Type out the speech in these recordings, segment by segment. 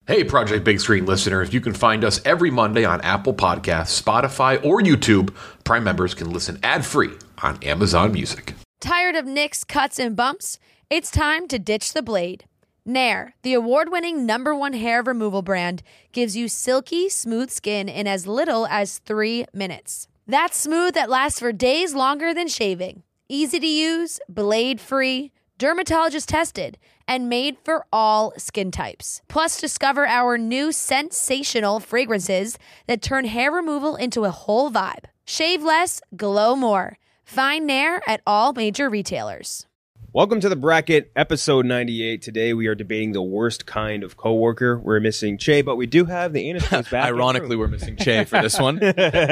Hey, Project Big Screen listeners, you can find us every Monday on Apple Podcasts, Spotify, or YouTube. Prime members can listen ad-free on Amazon Music. Tired of nicks, cuts, and bumps? It's time to ditch the blade. Nair, the award-winning #1 hair removal brand, gives you silky, smooth skin in as little as 3 minutes. That's smooth that lasts for days longer than shaving. Easy to use, blade-free, dermatologist tested, and made for all skin types. Plus, discover our new sensational fragrances that turn hair removal into a whole vibe. Shave less, glow more. Find Nair at all major retailers. Welcome to the bracket, episode 98. Today we are debating the worst kind of coworker. We're missing Che, but we do have the Anus Boys back. Ironically, we're missing Che for this one.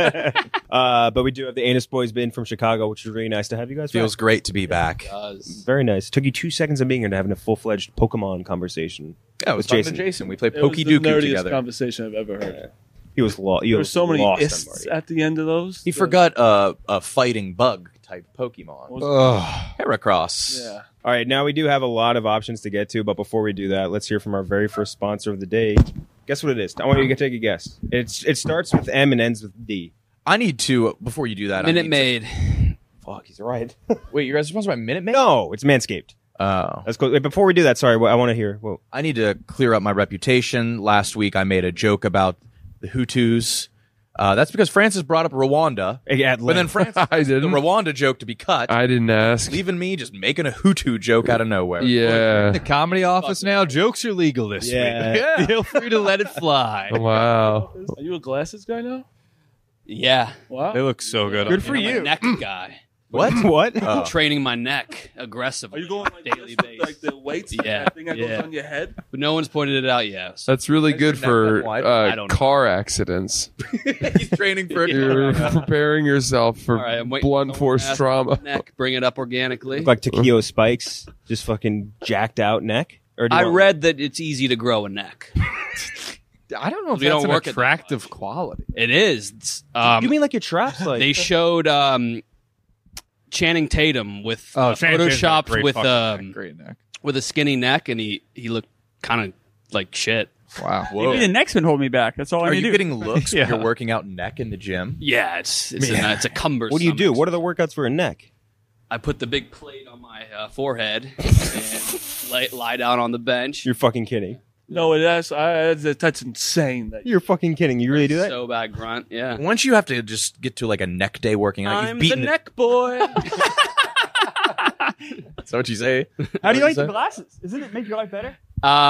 But we do have the Anus Boys in from Chicago, which is really nice to have you guys Feels back. great to be back. Very nice. Took you 2 seconds of being here to having a full-fledged Pokemon conversation. Yeah, it was with talking to Jason. We played It was the Poke Dooku nerdiest together. conversation I've ever heard. He was lost. There were so many lost ists at the end of those. He forgot a fighting bug type Pokemon. Was- Heracross. Yeah. All right, now we do have a lot of options to get to, but before we do that, let's hear from our very first sponsor of the day. Guess what it is? I want you to take a guess. It starts with M and ends with D. I need to, before you do that, Minute Maid. Fuck, he's right. Wait, you guys are sponsored by Minute Maid? No, it's Manscaped. Oh. Let's go. Wait, before we do that, sorry, I want to hear. Whoa. I need to clear up my reputation. Last week I made a joke about the Hutus. That's because Francis brought up Rwanda. But then Francis I the didn't. Rwanda joke to be cut, I didn't ask. leaving me just making a Hutu joke out of nowhere. Yeah. The comedy office now. Jokes are legal this Yeah. week. Feel free to let it fly. Wow. Are you a glasses guy now? Yeah. Wow. They look so good. Good on for me. I'm you. a neck guy. What? What? Oh. Training my neck aggressively. Are you going on a like daily this with, basis. like the weights? Yeah, That thing that yeah. goes on your head? But no one's pointed it out yet. So That's really Is your good neck for that wide? I don't know. car accidents. He's training for a You're preparing yourself for all right, I'm waiting. blunt force Ask trauma. Neck, bring it up organically. Look like Takeo Spikes, just fucking jacked out neck. Or do you I want- read that it's easy to grow a neck. I don't know if We that's don't an work at that attractive quality. It is. It's, You mean like your traps? Like they showed Channing Tatum with photoshopped Great neck. with a skinny neck, and he looked kind of like shit. Wow. Maybe the neck's been holding me back. That's all I Are need you to do. getting looks Yeah. when you're working out neck in the gym? Yeah, it's a cumbersome. what do you do? What are the workouts for a neck? I put the big plate on my forehead and lie down on the bench. You're fucking kidding. No, that's insane. That You're fucking kidding. You really do that? So bad grunt. Yeah. Once you have to just get to like a neck day working out, I'm you've the beaten neck boy. Is that what you say? How do you like What the glasses? Doesn't it make your life better?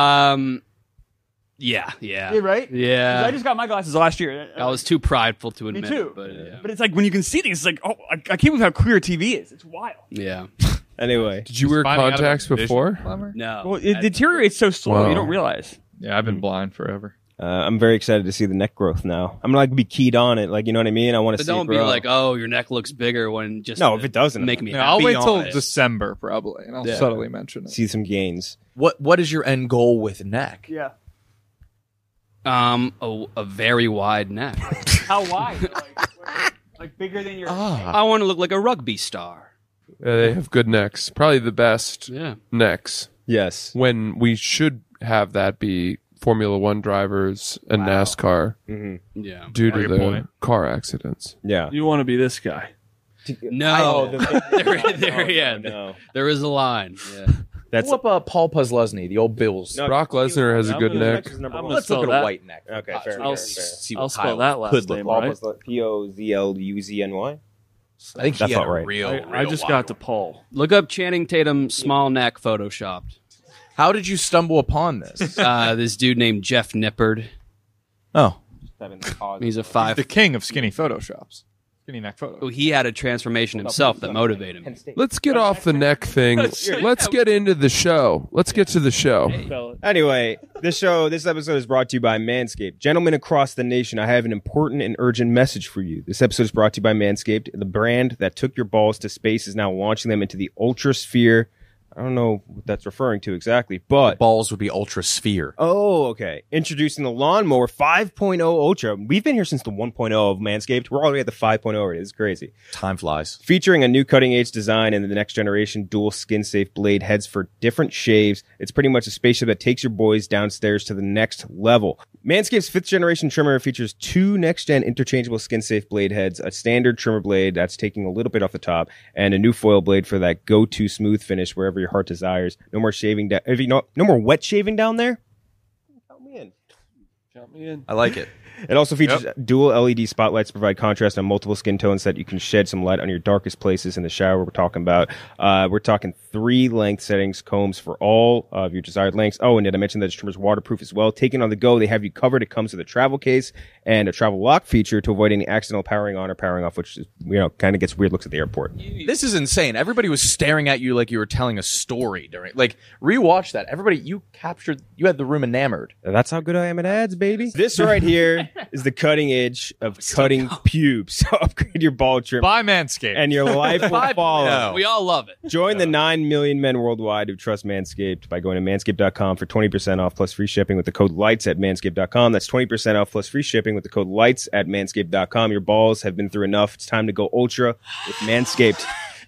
Yeah. Yeah, right? 'Cause Yeah. I just got my glasses last year. I was too prideful to Me admit too. it, but yeah. But it's like when you can see things, it's like, oh, I can't believe how clear TV is. It's wild. Yeah. Anyway. Did you wear Finding out contacts about vision, before? Clemmer? No. Well, it deteriorates so slow, Wow. you don't realize. Yeah, I've been blind forever. I'm very excited to see the neck growth now. I'm gonna like be keyed on it, like you know what I mean. I want to But see don't it be grow. like, oh, your neck looks bigger when just No, to if it doesn't, make me Yeah, happy. I'll wait on till it. December probably, and I'll Yeah. subtly mention it. see some gains. What is your end goal with neck? Yeah. A very wide neck. How wide? like bigger than your. I want to look like a rugby star. They have good necks. Probably the best Yeah. necks. Yes. When we should have that be Formula One drivers and NASCAR Yeah. due to Good the point. car accidents. Yeah. you want to be this guy. No. Oh, no. There is a line. Yeah. That's Pull up Paul Puslesny, the old Bills. No, Brock Lesnar has a I'm good gonna- neck. I'm gonna Let's look at spell a that. white neck. Okay, fair, I'll, fair, fair. See I'll what spell Kyle that last could look name like. right. Pozluzny. I think That he felt had a right. real. I just got to Paul. Look up Channing Tatum small neck photoshopped. How did you stumble upon this? This dude named Jeff Nippard. Oh, He's a He's five. the king of skinny photoshops. Skinny neck photos. He had a transformation himself that motivated him. Let's get off the neck thing. Let's get into the show. Let's get to the show. Spell it. Anyway, this episode is brought to you by Manscaped. Gentlemen across the nation, I have an important and urgent message for you. This episode is brought to you by Manscaped. The brand that took your balls to space is now launching them into the ultra sphere. I don't know what that's referring to exactly, but balls would be Ultra Sphere. Oh, okay. Introducing the Lawnmower 5.0 Ultra. We've been here since the 1.0 of Manscaped. We're already at the 5.0 already. It's crazy. Time flies. Featuring a new cutting-edge design and the next generation dual skin-safe blade heads for different shaves. It's pretty much a spaceship that takes your boys downstairs to the next level. Manscaped's 5th generation trimmer features 2 next-gen interchangeable skin-safe blade heads, a standard trimmer blade that's taking a little bit off the top, and a new foil blade for that go-to smooth finish wherever your heart desires. No more shaving down. No more wet shaving down there. Count me in. Count me in. I like it. It also features dual LED spotlights to provide contrast on multiple skin tones so that you can shed some light on your darkest places in the shower. We're talking about 3 length settings, combs for all of your desired lengths. Oh, and did I mention that the trimmer's waterproof as well? Taken on the go, they have you covered. It comes with a travel case and a travel lock feature to avoid any accidental powering on or powering off, which is, kind of gets weird looks at the airport. This is insane. Everybody was staring at you like you were telling a story during. Like, rewatch that. Everybody, you had the room enamored. That's how good I am at ads, baby. This right here is the cutting edge of cutting pubes. So upgrade your ball trim. Buy Manscaped. And your life will follow. We all love it. Join the 9 million men worldwide who trust Manscaped by going to manscaped.com for 20% off plus free shipping with the code LIGHTS at manscaped.com. That's 20% off plus free shipping with the code LIGHTS at manscaped.com. Your balls have been through enough. It's time to go ultra with Manscaped.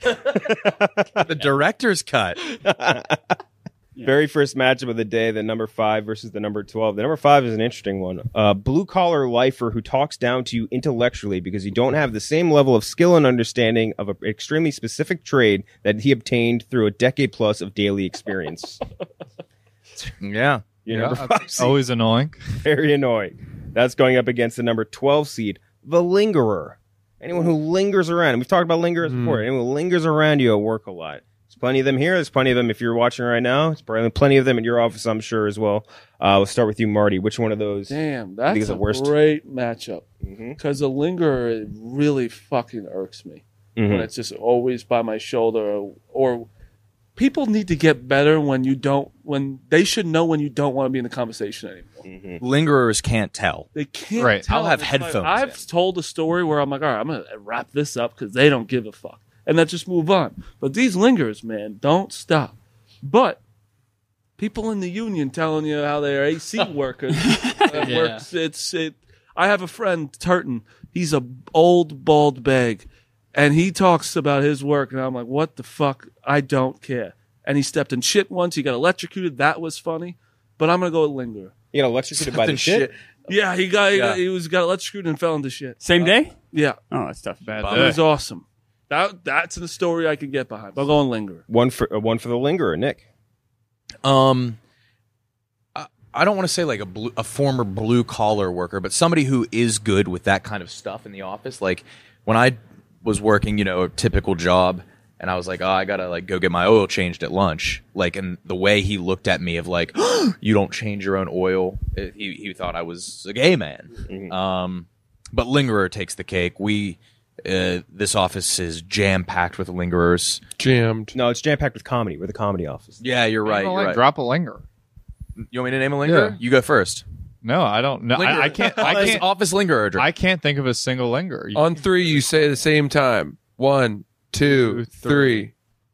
The director's cut. Very first matchup of the day, the number 5 versus the number 12. The number 5 is an interesting one. Blue-collar lifer who talks down to you intellectually because you don't have the same level of skill and understanding of an extremely specific trade that he obtained through a decade plus of daily experience. Yeah. Number 5 seed. Always annoying. Very annoying. That's going up against the number 12 seed, the Lingerer. Anyone who lingers around. We've talked about lingerers before. Anyone who lingers around you at work a lot. There's plenty of them here. There's plenty of them if you're watching right now. There's probably plenty of them in your office, I'm sure, as well. We'll start with you, Marty. Which one of those? Damn, that's is the worst? Great matchup. Because the lingerer really fucking irks me. When it's just always by my shoulder. Or people need to get better when they should know when you don't want to be in the conversation anymore. Lingerers can't tell. They can't tell. I'll have It's headphones. like, I've told a story where I'm like, all right, I'm going to wrap this up because they don't give a fuck. And then just move on. But these lingers, man, don't stop. But people in the union telling you how they're AC workers works. I have a friend, Turton. He's a old bald bag, and he talks about his work, and I'm like, what the fuck? I don't care. And he stepped in shit once. He got electrocuted. That was funny. But I'm gonna go with lingerer. You got electrocuted by the shit? Yeah, he got electrocuted and fell into shit. Same day? Yeah. Oh, that's tough. It was awesome. That's a story I could get behind. I'll go on lingerer. One for the Lingerer, Nick. I don't want to say like a former blue collar worker, but somebody who is good with that kind of stuff in the office. Like when I was working, a typical job, and I was like, oh, I gotta like go get my oil changed at lunch. Like, and the way he looked at me of like, you don't change your own oil. He thought I was a gay man. But lingerer takes the cake. This office is jam-packed with lingerers. Jammed. No, it's jam-packed with comedy. We're the comedy office. Yeah, you're right. You're right. Drop a lingerer. You want me to name a lingerer? Yeah. You go first. No, I don't know. I can't. Office lingerer. I can't think of a single lingerer. On 3, you say at the same time. 1, 2, 3.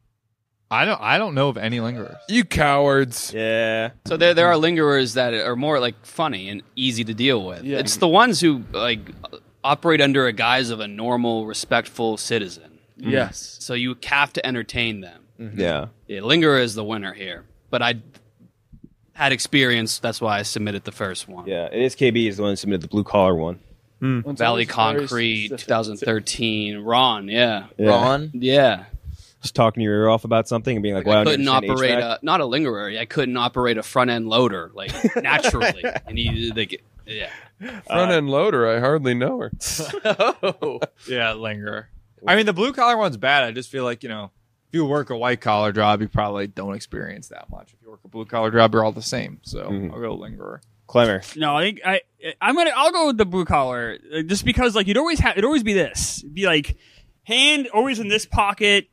I don't know of any lingerers. You cowards. Yeah. So there are lingerers that are more like funny and easy to deal with. Yeah. It's the ones who like operate under a guise of a normal, respectful citizen. Yes. So you have to entertain them. Yeah. Yeah, lingerer is the winner here. But I had experience. That's why I submitted the first one. Yeah. It is KB is the one that submitted the blue collar one. Valley Concrete, 2013. Ron, yeah. Ron? Yeah. Just talking your ear off about something and being like, I "Wow, couldn't operate not a lingerer. I couldn't operate a front end loader like naturally. And Front end loader. I hardly know her. Yeah, lingerer. I mean, the blue collar one's bad. I just feel like if you work a white collar job, you probably don't experience that much. If you work a blue collar job, you're all the same. So I'll go lingerer. Clemmer. No, I'll go with the blue collar just because like it'd always be this. It'd be like hand always in this pocket.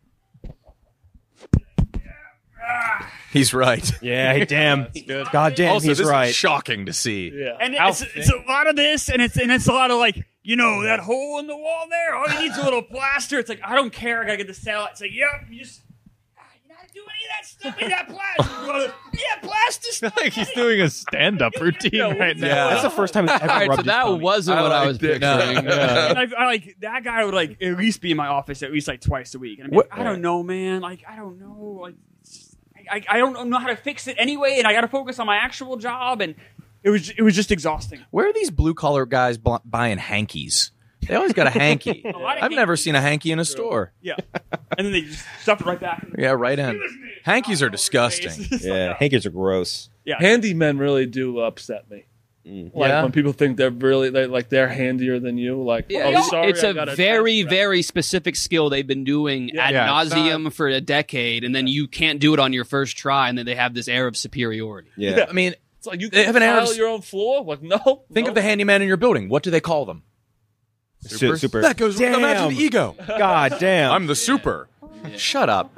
He's right. Yeah, damn. God damn, Also, he's this right. is shocking to see. Yeah. And it's a lot of this, and it's a lot of like, that hole in the wall there. All you need is a little plaster. It's like, I don't care. I gotta get the salad. It's like, yep, you just do any of that stuff. Any of that plastic. Yeah, plastic I feel like he's doing a stand-up routine right now. That's the first time he's ever All right, rubbed so his that tummy. wasn't what I was picturing. And I like that guy would like at least be in my office at least like twice a week. And I'm like, I don't know, man. Like I don't know. Like I don't know how to fix it anyway, and I got to focus on my actual job, and it was just exhausting. Where are these blue collar guys buying hankies? They always got a hanky. I've never seen a hanky in a store. Yeah, and then they just stuff it right back. Yeah, right in. Hankies are disgusting. Yeah, hankies are gross. Yeah, Handymen really do upset me. Like Yeah. when people think they're really they're handier than you. Like, oh, sorry, It's I a gotta very, touch that. very specific skill they've been doing ad Yeah. nauseum for a decade, and then you can't do it on your first try, and then they have this air of superiority. Yeah. I mean, It's like you They can have an air of- tile your own floor. Like, no. think of the handyman in your building. What do they call them? Super. That goes with imagine Damn. the ego. God damn. I'm the super. Shut up.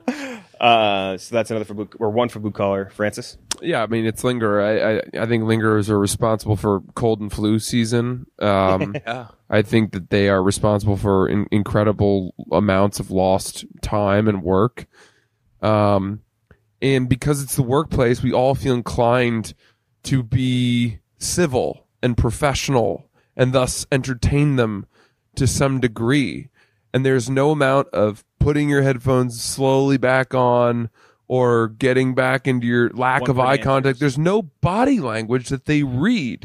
So that's another for blue, or one for blue collar. Francis. Yeah, I mean it's lingerer. I think lingerers are responsible for cold and flu season. Yeah. I think that they are responsible for incredible amounts of lost time and work. And because it's the workplace, we all feel inclined to be civil and professional and thus entertain them to some degree. And there's no amount of putting your headphones slowly back on or getting back into your lack of eye contact. There's no body language that they read.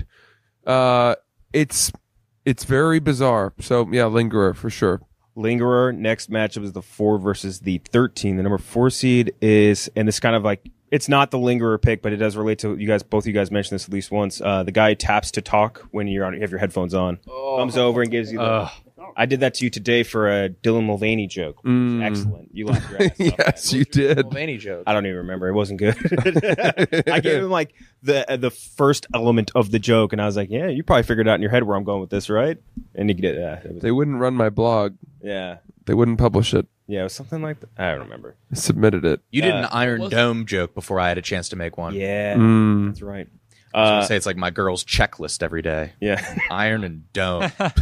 It's very bizarre. So yeah, lingerer for sure. Lingerer. Next matchup is the 4 versus the 13. The number 4 seed is, and this kind of like, it's not the lingerer pick, but it does relate to you guys. Both of you guys mentioned this at least once. The guy taps to talk when you have your headphones on. Comes over and gives you the. I did that to you today for a Dylan Mulvaney joke. Excellent. You laughed your ass off. Yes, you did. Mulvaney joke. I don't even remember. It wasn't good. I gave him like the first element of the joke, and I was like, "Yeah, you probably figured out in your head where I'm going with this, right?" And he did. They wouldn't run my blog. Yeah, They wouldn't publish it. yeah, it was something like that. I don't remember. I submitted it. You did an Iron Dome joke before I had a chance to make one. Yeah, Mm. that's right. I was gonna say it's like my girl's checklist every day. Yeah, Iron and Dome. That's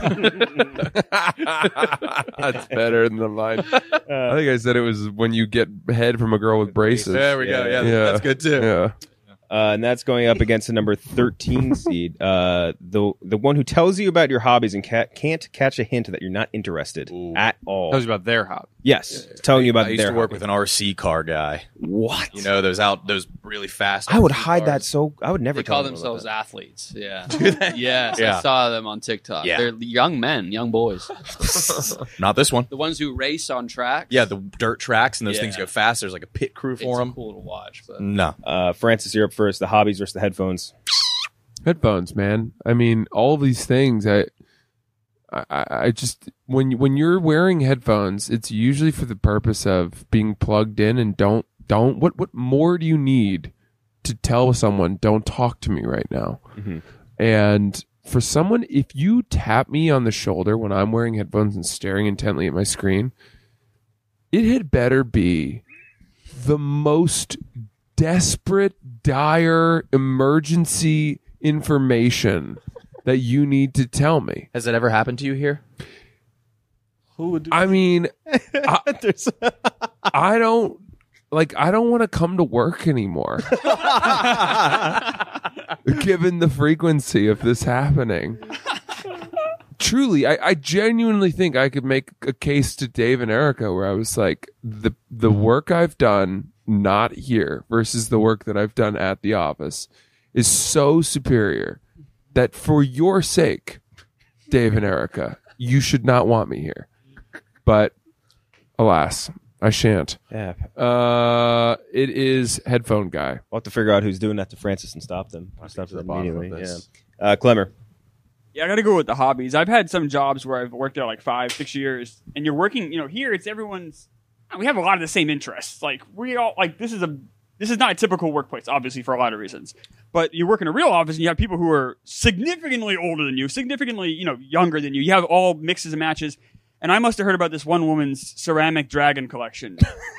better than the line. I think I said it was when you get head from a girl with braces. There we go. Yeah, Yeah. that's good too. Yeah. and that's going up against the number 13 seed, the one who tells you about your hobbies and can't catch a hint that you're not interested at all. Tells you about their hobby. Yes, telling you about I used their to work hobby. with an RC car guy. What? You know those really fast. I would RC hide that cars? so I would never They tell call them about themselves that. athletes. Yeah. Yes, Yeah. I saw them on TikTok. Yeah. They're young men, young boys. Not this one. The ones who race on tracks. Yeah, the dirt tracks and those Yeah. things go fast. There's like a pit crew It's for them. cool to watch. But No. Francis, you're up first. The hobbies versus the headphones. Headphones, man. I mean, all these things. I just when you're wearing headphones, it's usually for the purpose of being plugged in and don't. What more do you need to tell someone? Don't talk to me right now. Mm-hmm. And for someone, if you tap me on the shoulder when I'm wearing headphones and staring intently at my screen, it had better be the most desperate, dire, emergency information that you need to tell me. Has that ever happened to you here? Who would do I mean, I don't want to come to work anymore. Given the frequency of this happening. Truly, I genuinely think I could make a case to Dave and Erica where I was like, the work I've done not here versus the work that I've done at the office is so superior that for your sake, Dave and Erica, you should not want me here. But alas, I shan't. Yeah, It is headphone guy. we'll have to figure out who's doing that to Francis and stop them. Stop to them the bottom of immediately. this. Yeah, Clemmer. Yeah, I got to go with the hobbies. I've had some jobs where I've worked there like 5-6 years, and you're working. Here it's everyone's. We have a lot of the same interests. Like we all like this is not a typical workplace, obviously for a lot of reasons. But you work in a real office, and you have people who are significantly older than you, significantly younger than you. You have all mixes and matches, And I must have heard about this one woman's ceramic dragon collection.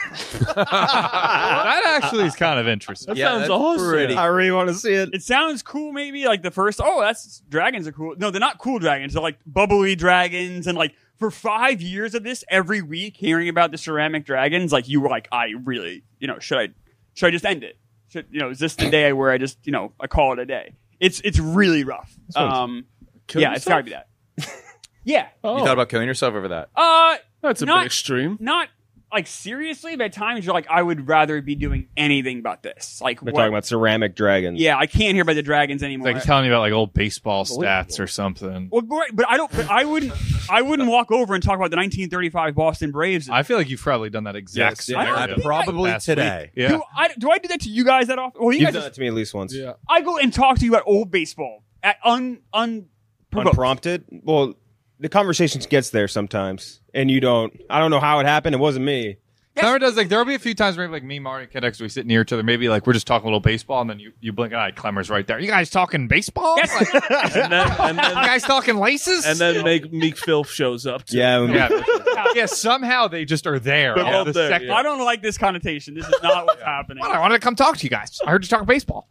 That actually is kind of interesting. That sounds awesome. I really want to see it. It sounds cool, maybe like the first. Oh, that's dragons are cool. No, they're not cool dragons. They're like bubbly dragons. And like for 5 years of this, every week hearing about the ceramic dragons, like you were like, I really, should I just end it? Is this the day where I just, I call it a day? It's really rough. It's gotta be that. Yeah. You thought about killing yourself over that? That's a bit extreme. Not like seriously, but at times you're like, I would rather be doing anything but this. Like We're talking about ceramic dragons. Yeah, I can't hear about the dragons anymore. It's like telling you about like old baseball stats or something. Well, but I wouldn't walk over and talk about the 1935 Boston Braves. I feel like you've probably done that exact scenario. Probably last today. week. Yeah. Do I do that to you guys that often? Well, you You've guys done it to me at least once. Yeah. I go and talk to you about old baseball at unprovoked. Unprompted? Well, the conversation gets there sometimes, and I don't know how it happened. It wasn't me. Summer does there'll be a few times maybe like me, Marty, and Kendex, we sit near each other. Maybe like we're just talking a little baseball, and then you blink an eye. Clemmer's right there. You guys talking baseball? and then You guys talking laces? and then Meek Phil shows up. Too. Yeah. Somehow they just are there. They're all both the there, second. yeah. I don't like this connotation. This is not what's happening. I wanted to come talk to you guys. I heard you talk baseball.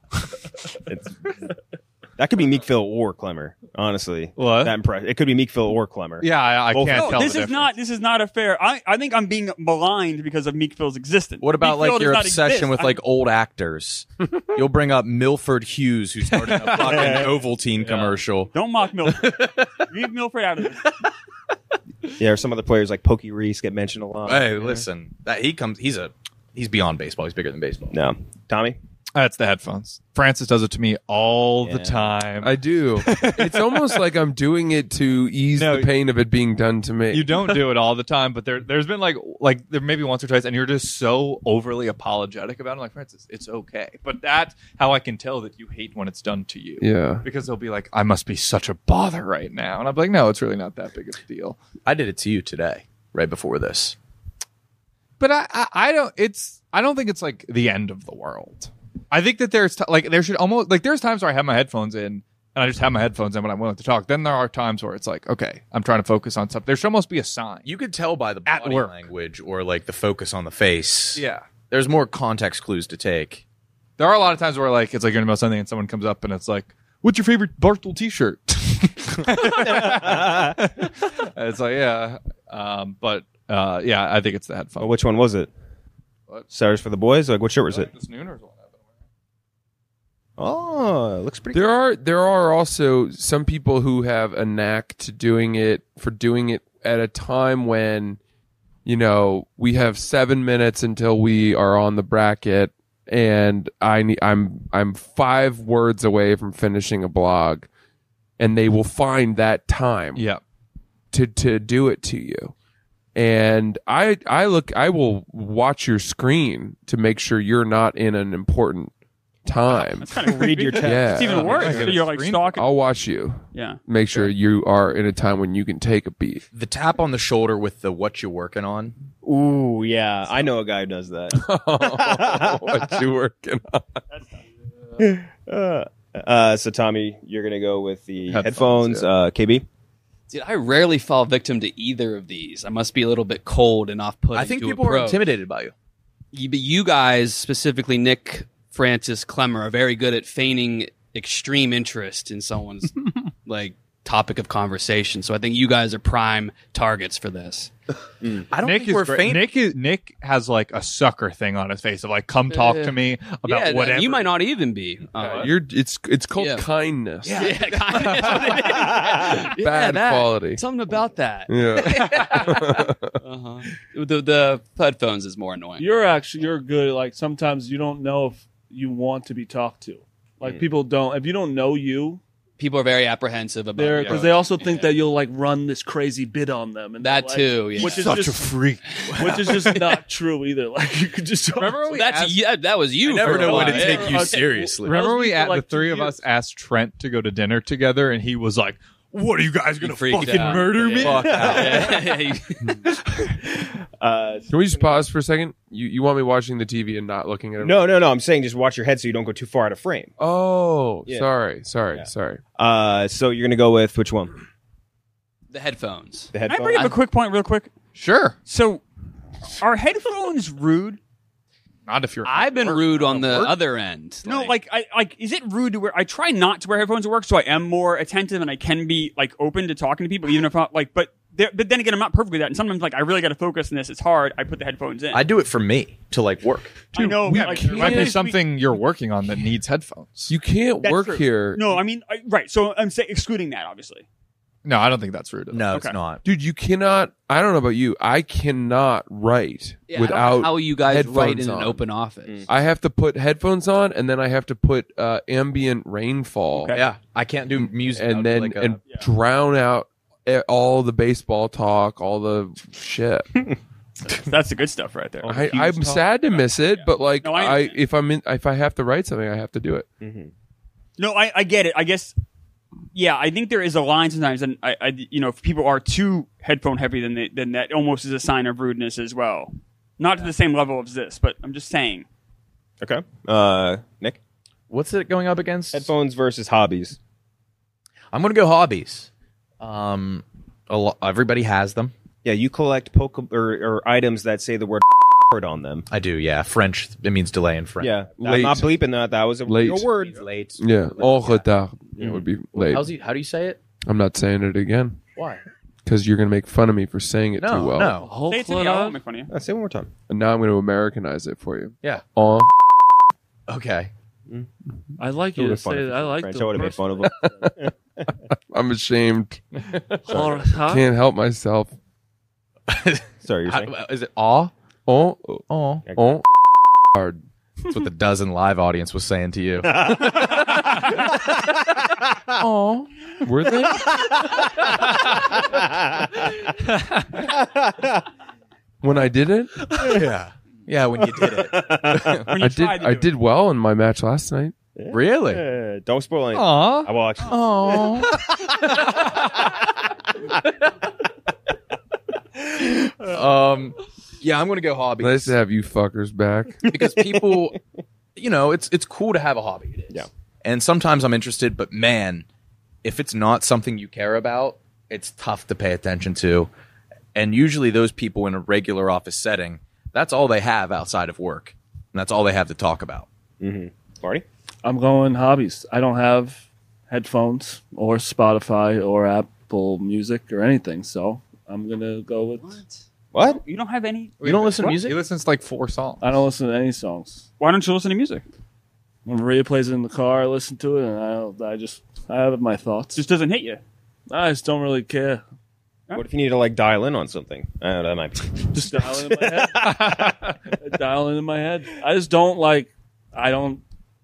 That could be Meek Phil or Clemmer, honestly. What? It could be Meek Phil or Clemmer. Yeah, I Both. can't No, tell. this the is difference. this is not a fair. I think I'm being maligned because of Meek Phil's existence. What about Meek Phil like your does not obsession exist. with like old actors? You'll bring up Milford Hughes, who started a fucking Ovaltine commercial. Don't mock Milford. Leave Milford out of this. Yeah, or some other players like Pokey Reese get mentioned a lot. Hey, listen, he's beyond baseball. He's bigger than baseball. No. Tommy? That's the headphones. Francis does it to me all the Yeah. time. I do. It's almost like I'm doing it to ease No, the pain of it being done to me. You don't do it all the time, but there's been like there maybe once or twice, and you're just so overly apologetic about it. I'm like, Francis, it's okay. But that's how I can tell that you hate when it's done to you. Yeah. Because they'll be like, I must be such a bother right now. And I'm like, no, it's really not that big of a deal. I did it to you today, right before this. But I don't think it's like the end of the world. I think that there's times where I have my headphones in and I just have my headphones in when I'm willing to talk. Then there are times where it's like, okay, I'm trying to focus on something. There should almost be a sign. You could tell by the At body work. language or like the focus on the face. Yeah. There's more context clues to take. There are a lot of times where like it's like you're in about something and someone comes up and it's like, "What's your favorite Barstool T-shirt?" It's like, yeah, yeah, I think it's the headphone. Well, which one was it? What? Stars for the Boys? Like, what shirt was it? This Nooners one. Oh, it looks pretty There are also some people who have a knack to doing it at a time when, we have 7 minutes until we are on the bracket, and I'm 5 words away from finishing a blog, and they will find that time Yeah. to do it to you. And I will watch your screen to make sure you're not in an important time. That's kind of read your text. Yeah. It's even worse. Like a You're like screen- stalking. I'll watch you. Yeah. Make sure you are in a time when you can take a beat. The tap on the shoulder with the "what you working on." Ooh, yeah. I know a guy who does that. What you working on? So, Tommy, you're going to go with the Headphones, headphones. KB? Dude, I rarely fall victim to either of these. I must be a little bit cold and off-putting. I think to a people are pro. intimidated by you. But you guys, specifically Nick, Francis, Clemmer, are very good at feigning extreme interest in someone's like topic of conversation. So I think you guys are prime targets for this. I don't Nick think is we're great. faint. Nick has like a sucker thing on his face of like, come talk to me about Yeah, whatever. you might not even be. It's called Yeah. kindness. Yeah, kind of. Bad quality. Something about that. Yeah. Uh-huh. The headphones is more annoying. You're good. Like sometimes you don't know if you want to be talked to. Like people don't. If you don't know you, People are very apprehensive about there it. because they also think that you'll like run this crazy bid on them, and That like, too, yeah. which is such just, a freak. which is just not true either. Like you could just Remember when we That's asked, that was you. I never for a know when to while. take you Okay. seriously. remember That was we me for, at like, the three 2 of years. us asked Trent to go to dinner together, and he was like, "What are you guys gonna freaked fucking out. murder me?" Yeah. Fuck out. Can we just pause for a second? You want me watching the TV and not looking at it? No. I'm saying just watch your head so you don't go too far out of frame. Oh, Yeah. sorry. So you're going to go with which one? The headphones. The Can I headphones. bring up a quick point real quick? Sure. So, are headphones rude? Not if you're. I've been rude on the other end. No, is it rude to wear? I try not to wear headphones at work, so I am more attentive and I can be open to talking to people, even if I'm but then again, I'm not perfect with that. And sometimes I really got to focus on this. It's hard. I put the headphones in. I do it for me to work. I know. There might be something you're working on that needs headphones. You can't That's work true. here. No, I mean, right. So I'm excluding that, obviously. No, I don't think that's rude. No, Okay. it's not. Dude, you cannot. I don't know about you. I cannot write Yeah, I don't know without how you guys write headphones in an on. open office. I have to put headphones on, and then I have to put ambient rainfall, Okay. Yeah, I can't do music and then and drown out all the baseball talk, all the shit. That's the good stuff right there. I'm sad to miss it, but No, I understand. if I have to write something, I have to do it. No, I get it. I guess, yeah, I think there is a line sometimes, and if people are too headphone heavy, then that almost is a sign of rudeness as well. Not to the same level as this, but I'm just saying. Okay. Nick? What's it going up against? Headphones versus hobbies. I'm going to go hobbies. Everybody has them. Yeah, you collect or items that say the word on them. I do, yeah. French, it means delay in French. Yeah, I'm Late. not bleeping that. That was a Late. real word. Late. Yeah, en retard. It would be late. How do you say it? I'm not saying it again Why? because you're going to make fun of me for saying it too well. No. Say it to me. I won't make fun of you. Say it one more time. And now I'm going to Americanize it for you. Yeah. En. Okay. I like Who you to would've fun say if that. I it was like French? the I would have made fun of him. I'm ashamed. Huh? Can't help myself. Sorry, you're saying? Is it awe? En. Aw. En. Hard. That's what the dozen live audience was saying to you. Oh, were they? When I did it, Yeah. Yeah, when you did it. When you tried to I do it. did well in my match last night. Really? Don't spoil anything. Aw. I will actually. Yeah, I'm going to go hobbies. Nice to have you fuckers back. Because people, it's cool to have a hobby. It is. Yeah. And sometimes I'm interested, but man, if it's not something you care about, it's tough to pay attention to. And usually those people in a regular office setting, that's all they have outside of work. And that's all they have to talk about. Marty? I'm going hobbies. I don't have headphones or Spotify or Apple Music or anything, so I'm gonna go with. What? You don't have any? You don't listen to He music? listens to 4 songs. I don't listen to any songs. Why don't you listen to music? When Maria plays it in the car, I listen to it, and I have my thoughts. Just doesn't hit you. I just don't really care. What if you need to dial in on something? That might be. Just dial it in my head. Dial it in my head. I just don't like. I don't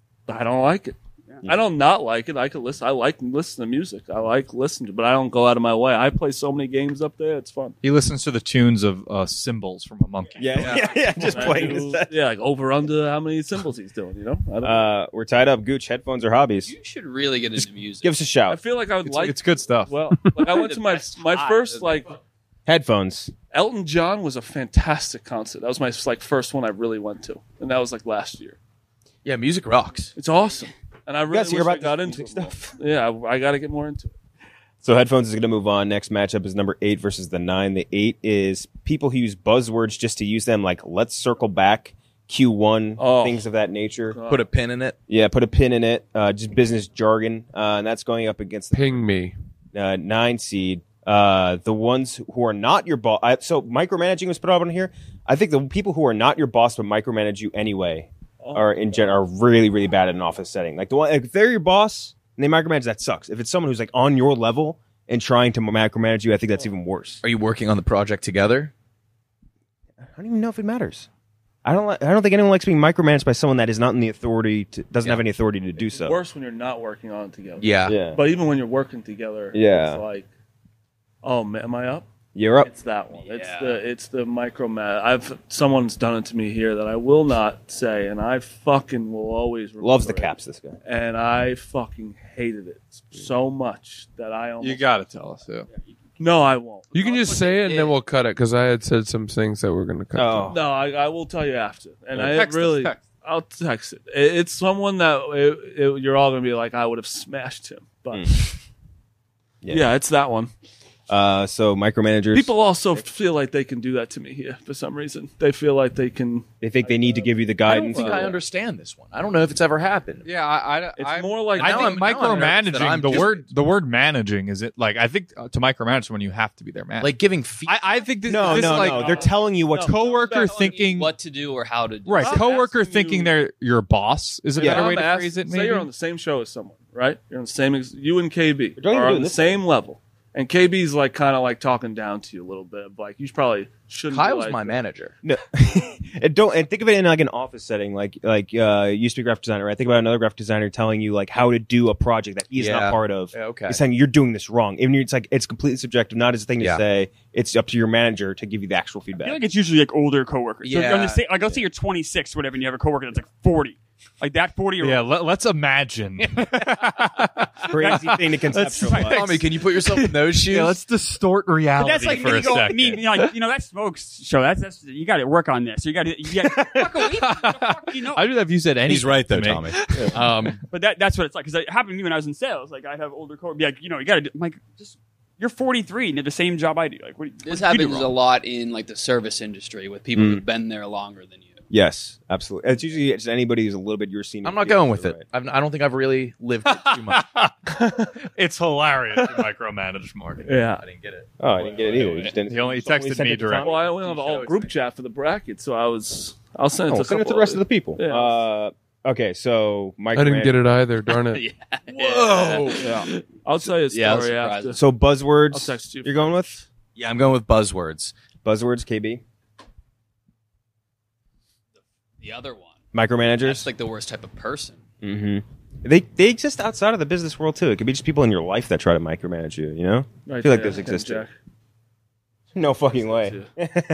like it. I don't not like it. I could listen. I like listening to music. I like listening to, but I don't go out of my way. I play so many games up there. It's fun. He listens to the tunes of cymbals from a monkey. Yeah. Just I playing do- this. yeah, like over under how many symbols he's doing. I don't. We're tied up. Gooch, headphones or hobbies? You should really get into music. Give us a I shout. feel like I would like. It's good stuff. Well, I went to my first Headphones. Elton John was a fantastic concert. That was my first one I really went to, and that was last year. Yeah, music rocks. It's awesome, and I really Yes, you're wish I about got this into music it more. stuff. Yeah, I got to get more into it. So headphones is going to move on. Next matchup is number 8 versus the 9. The 8 is people who use buzzwords just to use them, like let's circle back, Q1, Oh. things of that nature. Put a pin in it. Yeah, put a pin in it. Just business jargon. And that's going up against the Ping me. 9 seed. The ones who are not your boss. So micromanaging was put up on here. I think the people who are not your boss but micromanage you anyway are really, really bad in an office setting. Like if they're your boss and they micromanage, that sucks. If it's someone who's on your level and trying to micromanage you, I think that's even worse. Are you working on the project together? I don't even know if it matters. I don't think anyone likes being micromanaged by someone that is not in the authority doesn't have any authority to do so. Worse when you're not working on it together. Yeah. Yeah. But even when you're working together, Yeah. it's like, oh, man, am I up? You're up. It's that one. It's the micromanage. Someone's done it to me here that I will not say, and I fucking will always remember Loves the it. caps, this guy. And I fucking hated it so much that I almost. You got to tell us. Yeah. No, I won't. You can just say it and then we'll cut it because I had said some things that we're going to cut. Oh. No, I will tell you after. And Text us, text. I'll text it. It's someone that you're all going to be like, I would have smashed him. But yeah, it's that one. So micromanagers, People also feel like they can do that to me here for some reason. They feel like they can. they think they need to give you the I don't guidance. think I understand this one. I don't know if it's ever happened. Yeah, It's more like I now think I'm nervous that I'm micromanaging. The word managing is it like I think to micromanage someone you have to be their manager. Like giving feedback. I think this, No, this no, is like no. They're telling you what to coworker thinking what to do or how to do. right. I'm Coworker asking thinking you- they're your boss is a Yeah. better way to I'm phrase it. say Maybe you're on the same show as someone, right? You're on the same. You and KB don't even are do on the this same level, and KB's like kind of like talking down to you a little bit. Like you probably shouldn't. be Kyle's like my that. manager. No, and think of it in like an office setting, like used to be a graphic designer. Right? Think about another graphic designer telling you like how to do a project that he's Yeah. not part of. Yeah, okay. He's saying you're doing this wrong. Even it's like it's completely subjective, not as a thing to Yeah. say. It's up to your manager to give you the actual I feedback. feel like it's usually like older coworkers. So Yeah. on the same, like let's say you're 26 or whatever, and you have a coworker that's like 40. Like that 40-year-old. yeah. Let's imagine. Crazy thing to conceptualize. Tommy, can you put yourself in those shoes? yeah, let's distort But reality that's like for you a go, second. that smokes show. That's you got to work on this. You got to fuck a week. The fuck, you know. I do that if you said anything. He's right though, to me. Tommy. But that's what it's like because it happened to me when I was in sales. Like I have older coworkers. Be like, you got to. I'm like, just you're 43 and you have the same job I do. Like what? This what did you do happens a wrong? lot in like the service industry with people who've been there longer than you. Yes, absolutely. It's usually it's anybody who's a little bit your senior. I'm not going with it. I don't think I've really lived it too much. It's hilarious to micromanage Morgan. Yeah. I didn't get it. Oh, I didn't get it either. You just didn't- He only you texted sent me it to directly. Well, I only have a whole group chat for the bracket, so I'll send it Oh, to send it to the rest of the people. Yeah. Okay, so I didn't get it either. Darn it. Whoa. Yeah. I'll tell you a Yeah, I was story surprised. after. So buzzwords. I'll text you. You're going with Yeah, I'm going with buzzwords. buzzwords. KB The other one. micromanagers. That's like the worst type of person. Mm-hmm. They exist outside of the business world too. It could be just people in your life that try to micromanage you. You know, Right I feel like there, this existed. Jack. No fucking way.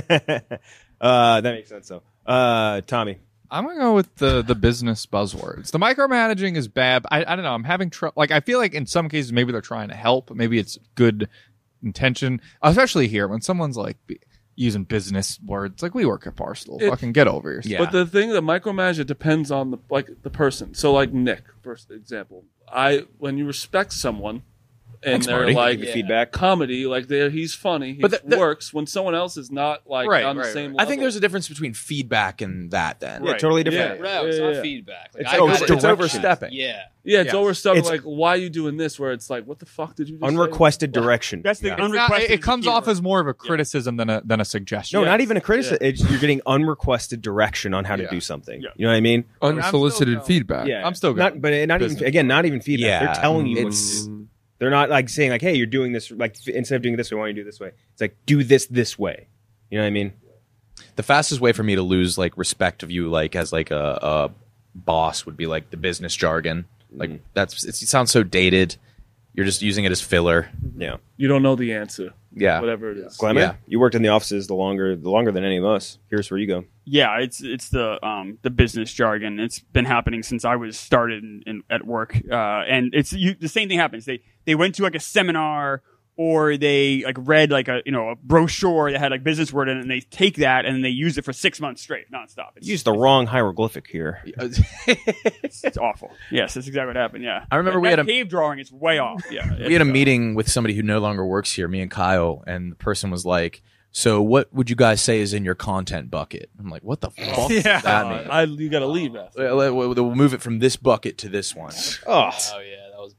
That makes sense though. Tommy. I'm gonna go with the business buzzwords. The micromanaging is bad. I don't know. I'm having trouble. Like I feel like in some cases maybe they're trying to help. Maybe it's good intention. Especially here when someone's like using business words. Like we work at Barstool. Fucking get over yourself. Yeah. But the thing that micromanage, it depends on the person. So like Nick, for example, when you respect someone and Thanks, they're Marty. like Give you feedback. comedy, like he's funny, he But works. When someone else is not like Right, on the right, same right. I think level. there's a difference between feedback and that. Then Yeah, totally different. Yeah. No, it's Yeah, not yeah. feedback. Like, It's I over- got it. it's overstepping. Yeah. Yeah, it's Yes. overstuff. It's- Like, why are you doing this? Where it's like, what the fuck did you just say? Unrequested direction. That's the It's not- unrequested. it comes keyword. off as more of a criticism than a suggestion. No, not even a criticism. You're getting unrequested direction on how to Yeah. do something. Yeah. You know what I mean? Unsolicited going- feedback. Yeah, I'm still not, going but not even business. again, not even feedback. Yeah, They're telling you. it's- They're not like saying like, "Hey, you're doing this." Like instead of doing it this way, why don't you do it this way? It's like do this way. You know what I mean? The fastest way for me to lose like respect of you, like as like a boss, would be like the business jargon. Like it sounds so dated. You're just using it as filler. Yeah. You don't know the answer. Yeah. Whatever it is. Glamour, Yeah. you worked in the offices the longer than any of us. Here's where you go. Yeah, it's the business jargon. It's been happening since I was started at work, and the same thing happens. They went to like a seminar or they like read like a brochure that had like business word in it, and they take that and they use it for 6 months straight, nonstop. You used the wrong hieroglyphic here. It's awful. Yes, that's exactly what happened. Yeah, I remember we that had a- cave drawing. It's way off. Yeah, We had a meeting with somebody who no longer works here, me and Kyle, and the person was like, "So what would you guys say is in your content bucket?" I'm like, "What the fuck does that mean?" You got to leave after. We'll move it from this bucket to this one. Oh, Oh yeah, that was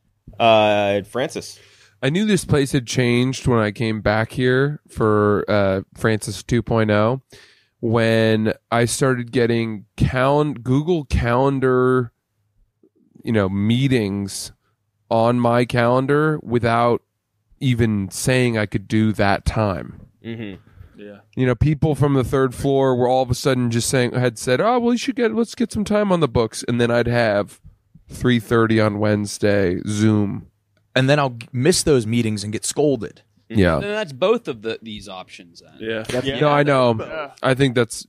bad. Francis. I knew this place had changed when I came back here for Francis 2.0 when I started getting Google Calendar, meetings on my calendar without even saying I could do that time. Mm-hmm. Yeah. People from the third floor were all of a sudden just had said, "Oh, well, let's get some time on the books," and then I'd have 3:30 on Wednesday Zoom. And then I'll miss those meetings and get scolded. Yeah. Then that's both of these options. Then. Yeah. No, I know. I think that's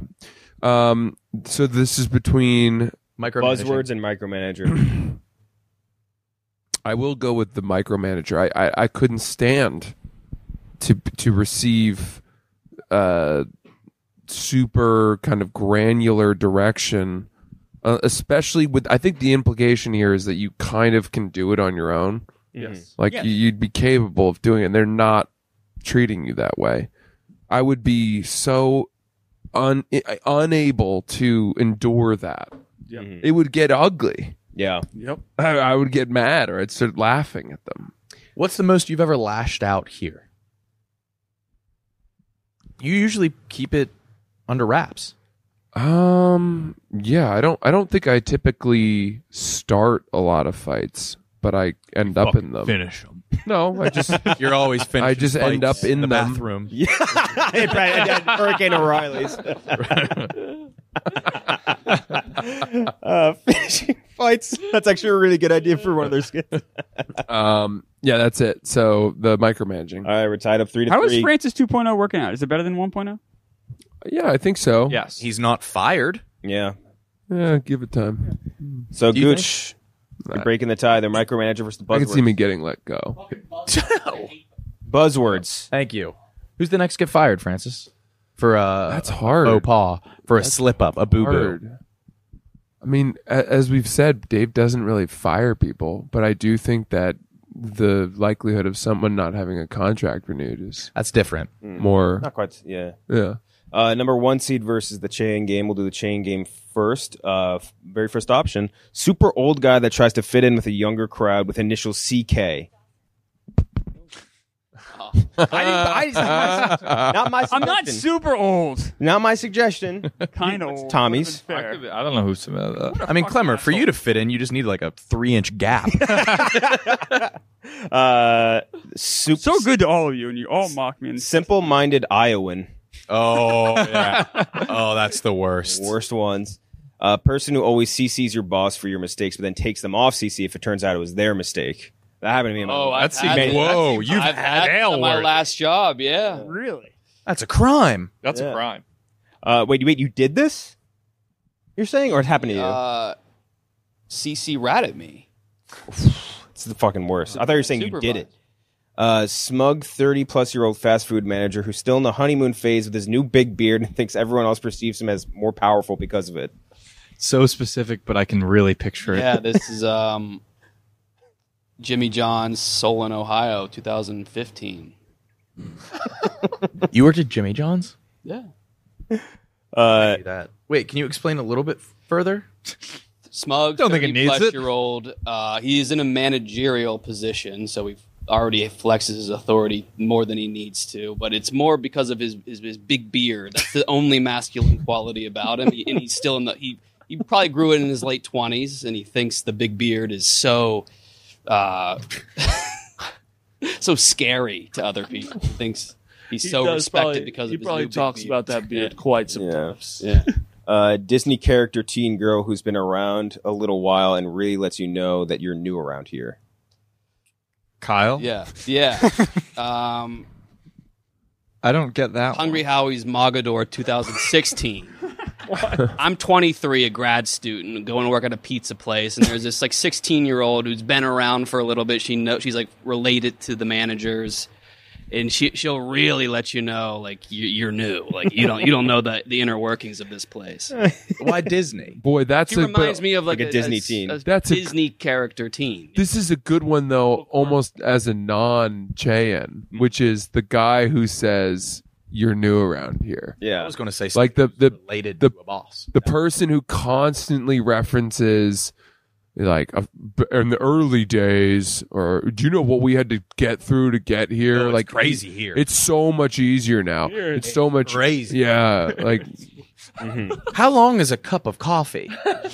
so this is between. Buzzwords and micromanager. I will go with the micromanager. I couldn't stand to receive super kind of granular direction, especially with. I think the implication here is that you kind of can do it on your own. Yes. Like Yes. you'd be capable of doing it. And they're not treating you that way. I would be so unable to endure that. Yep. It would get ugly. Yeah. Yep. I would get mad, or I'd start laughing at them. What's the most you've ever lashed out here? You usually keep it under wraps. Yeah, I don't think I typically start a lot of fights, but I end up in them. Finish them. No, I just You're always finishing. I just end fights up in the them. bathroom. Yeah. Hurricane O'Reilly's. Finishing fights. That's actually a really good idea for one of their skits. Yeah, that's it. So the micromanaging. All right, we're tied up 3-3. How is Francis 2.0 working out? Is it better than 1.0? Yeah, I think so. Yes. He's not fired. Yeah. Yeah, give it time. So Do you Gooch, you're breaking the tie. They're micromanager versus the I can see buzzwords. me getting let go. Buzzwords. Thank you. Who's the next to get fired, Francis? For That's hard. faux pas, for a slip up, a boo boo. Hard. I mean, as we've said, Dave doesn't really fire people, but I do think that the likelihood of someone not having a contract renewed is That's different. more. Not quite. Yeah. Yeah. Number 1 seed versus the chain game. We'll do the chain game first. Very first option. Super old guy that tries to fit in with a younger crowd with initial CK. Not my suggestion. I'm not super old. Not my suggestion. Kind of old. Tommy's. Fair. I don't know who submitted that. I mean, Clemmer, for you to fit in, you just need like a 3-inch gap. So good to all of you, and you all mock me. And Simple-minded Iowan. Oh, yeah. Oh, that's the worst. Worst ones. Person who always CCs your boss for your mistakes, but then takes them off CC if it turns out it was their mistake. That happened to me. In my I've had man- that. Whoa, you've I've had that at my last job. Yeah. really? That's a crime. That's Yeah. a crime. Wait, you did this? You're saying, or it happened to you? CC ratted me. It's the fucking worst. I thought you were saying you did it. Smug 30-plus-year-old fast food manager who's still in the honeymoon phase with his new big beard and thinks everyone else perceives him as more powerful because of it. So specific, but I can really picture it. Yeah, this is Jimmy John's, Solon, Ohio, 2015. You worked at Jimmy John's? Yeah. That. Wait, can you explain a little bit further? Smug, Don't think it needs it. 30-plus-year-old. He's in a managerial position, so he already flexes his authority more than he needs to. But it's more because of his big beard. That's the only masculine quality about him. And he's still in the he probably grew it in his late 20s, and he thinks the big beard is so so scary to other people. He thinks he's so respected because of his probably new big talks beard. about that beard quite sometimes. Yeah. Disney character teen girl who's been around a little while and really lets you know that you're new around here. Kyle? Yeah. I don't get that Hungry Howie's Mogador 2016. I'm 23, a grad student, going to work at a pizza place, and there's this like 16-year-old who's been around for a little bit. She's like related to the managers, and she'll really let you know like you're new, like you don't know the inner workings of this place. Why Disney? Boy, that's She reminds me of like a Disney teen. That's a- Disney character teen. This is a good one though, almost as a non-Cheyen, which is the guy who says you're new around here. I Yeah. was going to say Like something related the to a boss. The person who constantly references like in the early days, or do you know what we had to get through to get here? Oh, it's like crazy here. It's so much easier now. Here It's so much crazy. Yeah, like How long is a cup of coffee?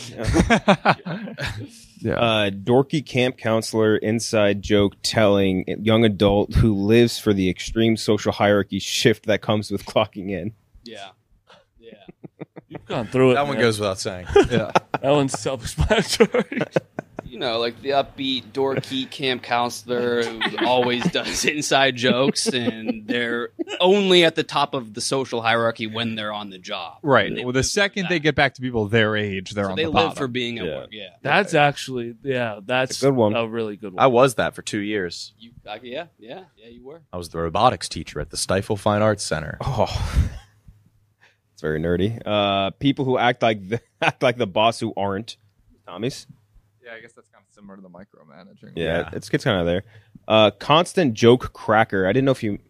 yeah. Dorky camp counselor inside joke telling young adult who lives for the extreme social hierarchy shift that comes with clocking in. Yeah. You've gone through it. That one man. goes without saying. That one's self-explanatory. You know, like the upbeat, dorky camp counselor who always does inside jokes, and they're only at the top of the social hierarchy when they're on the job. Right. And they Well, the live second for they that. get back to people their age, they're So on they the live bottom. for being at Yeah. work. Yeah. That's actually, that's That's a good one. a really good one. I was that for 2 years. You were. I was the robotics teacher at the Stifel Fine Arts Center. Oh. It's very nerdy. People who act like the boss who aren't. Tommy's? Yeah, I guess that's kind of similar to the micromanaging. Yeah, it's kind of there. Constant joke cracker. I didn't know if you.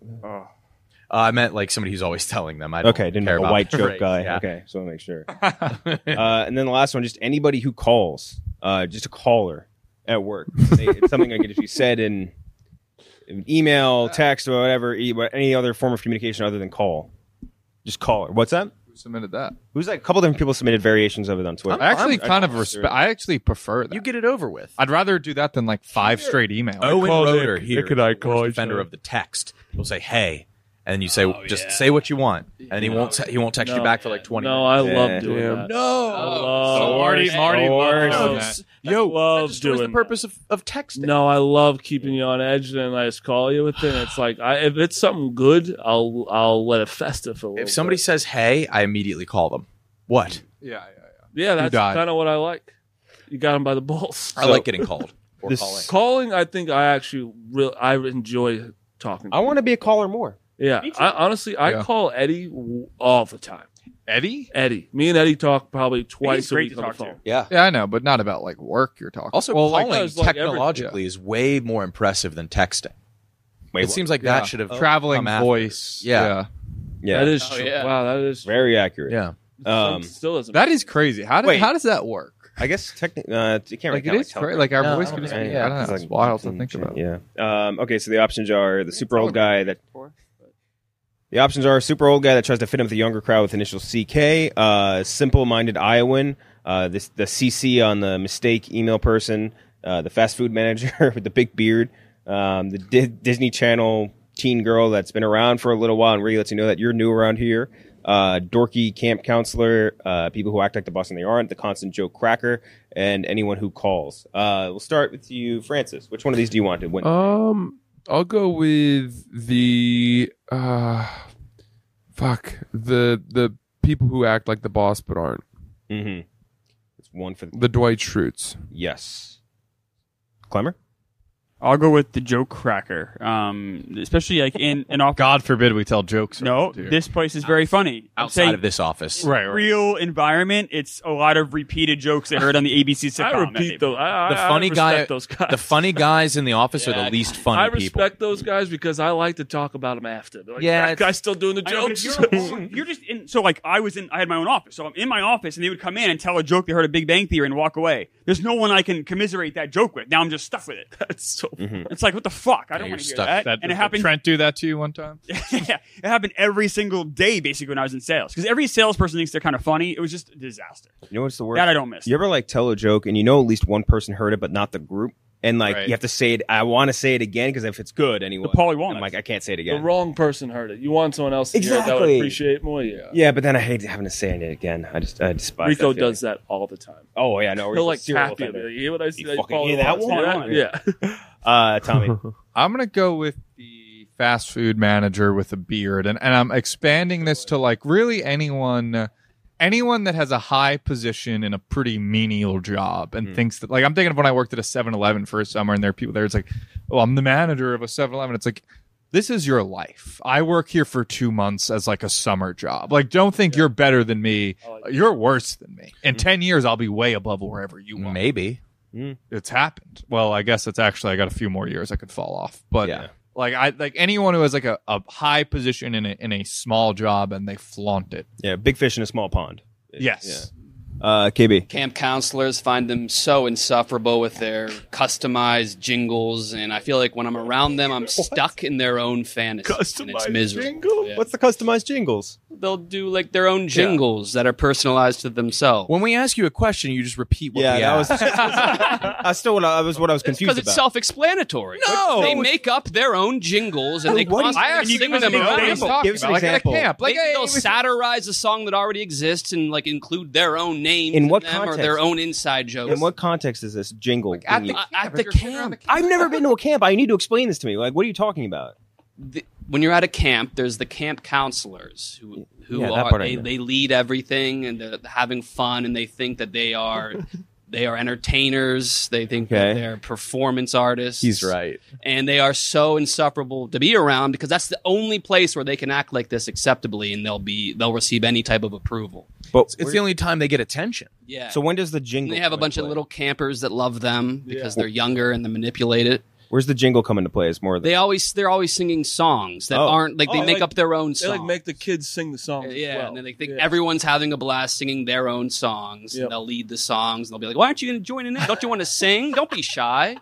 I meant like somebody who's always telling them. I don't Okay, didn't care know a about white joke right, guy. yeah. Okay, so I'll make sure. And then the last one, just anybody who calls, just a caller at work. It's something like if you said in email, text, or whatever, any other form of communication other than call. Just caller. What's that? Who submitted that? Who's like a couple different people submitted variations of it on Twitter. I actually kind of respect. I actually prefer that. You get it over with. I'd rather do that than like 5 straight emails. Owen Roeder Nick. here, Nick and I call each defender other. of the text. He'll say, "Hey," and then you say, "Just say what you want," and he won't text you back for like 20 No, minutes. I love doing that. No. Marty loves no, doing it's- that. I love That destroys the doing purpose of texting. No, I love keeping you on edge, and I just call you with it. It's like if it's something good, I'll let it fester for a little If somebody bit. says, "Hey," I immediately call them. What? Yeah. Yeah, that's died. kind of what I like. You got him by the balls. I like getting called or This- calling. Calling, I think I actually I enjoy talking. To I want to be a caller more. Yeah, honestly, I call Eddie all the time. Eddie? Eddie, me and Eddie talk probably twice a great week to on the talk to. phone. Yeah. Yeah, I know, but not about like work you're talking. Also, like, calling it's like technologically is way more impressive than texting. Wait, It seems like yeah. that should have traveling come after. voice. Yeah. Yeah, That is true. yeah. Wow, that is very accurate. Yeah. still doesn't. That is crazy. How Wait. does that work? I guess technically, you can't Like really it is crazy. Like our voice could just be. I don't know. It's wild to think about. Yeah. Okay, so the options are the super old guy that. The options are a super old guy that tries to fit in with the younger crowd with initial CK, simple-minded Iowan, the CC on the mistake email person, the fast food manager with the big beard, the Disney Channel teen girl that's been around for a little while and really lets you know that you're new around here, dorky camp counselor, people who act like the boss and they aren't, the constant joke cracker, and anyone who calls. We'll start with you, Francis. Which one of these do you want to win? I'll go with the the people who act like the boss but aren't. Mm-hmm. It's one for The Dwight Schrutes. yes. Clemmer? I'll go with the joke cracker. Especially like in an office. God forbid we tell jokes. No, around here. this place is very funny. I'm Outside saying of this office. right. real environment, it's a lot of repeated jokes they heard on the ABC sitcom. I that repeat they- those. The funny guy, those guys. the funny guys in the office are the least funny I people. respect those guys because I like to talk about them after. They're like, Yeah, that it's- guy's still doing the I know, but jokes. if you're just in. So like I had my own office. So I'm in my office, and they would come in and tell a joke they heard a Big Bang Theory and walk away. There's no one I can commiserate that joke with. Now I'm just stuck with it. That's so. It's like what the fuck? I don't you're want to hear stuck. that. And it Did happened. Trent do that to you one time? Yeah, it happened every single day, basically, when I was in sales. Because every salesperson thinks they're kind of funny. It was just a disaster. You know what's the worst? That I don't miss. You ever like tell a joke and you know at least one person heard it but not the group? And like Right. you have to say it. I want to say it again because if it's good anyway. The Pauly Walnuts. I'm like I can't say it The again. wrong person heard it. You want someone else to hear it that would Exactly. appreciate it more. Yeah. Yeah, but then I hate having to say it again. I despise. Rico that feeling. does that all the time. Oh yeah, no. He'll like serial tap you. offender. You hear what I say? You fucking hear that one? Yeah. Tommy. I'm gonna go with the fast food manager with a beard, and I'm expanding this to like really anyone that has a high position in a pretty menial job and thinks that, like, I'm thinking of when I worked at a 7-Eleven for a summer, and there are people there. It's like, oh, I'm the manager of a 7-Eleven. It's like, this is your life. I work here for 2 months as like a summer job. Like, don't think you're better than me. You're worse than me. In 10 years, I'll be way above wherever you are. Maybe. It's happened. Well, I guess it's actually I got a few more years I could fall off. But Yeah. like anyone who has like a high position in a small job and they flaunt it. Yeah, big fish in a small pond. Yes. KB. Camp counselors find them so insufferable with their customized jingles, and I feel like when I'm around them, I'm stuck in their own fantasy. And it's miserable. Yeah. What's the customized jingles? They'll do like their own jingles that are personalized to themselves. When we ask you a question, you just repeat what we that was. ask. I still what I was confused Because about. it's self-explanatory. No! They make up their own jingles and they What is- constantly sing them around. Give us an like at a example. camp. Like, Maybe hey, they'll satirize a song that already exists and like include their own names In what them or context? their own inside jokes. In what context is this jingle? at being the used? At the camp. I've never been to a camp. I need to explain this to me. Like, what are you talking about? When you're at a camp, there's the camp counselors who Yeah, that are part I know. they lead everything and they're having fun and they think that they are They are entertainers. They think Okay. that they're performance artists. He's right. And they are so insufferable to be around because that's the only place where they can act like this acceptably and they'll receive any type of approval. But It's the only time they get attention. Yeah. so when does the jingle? And they have a come bunch into of play? little campers that love them because they're younger and they manipulate it. Where's the jingle come into play? It's more. They're always singing songs that Oh. aren't like they Oh, make like- up their own They songs. like make the kids sing the songs. Yeah, as well. and then they think Yeah. everyone's having a blast singing their own songs. Yep. And they'll lead the songs, and they'll be like, "Why aren't you going to join in? Don't you want to sing? Don't be shy."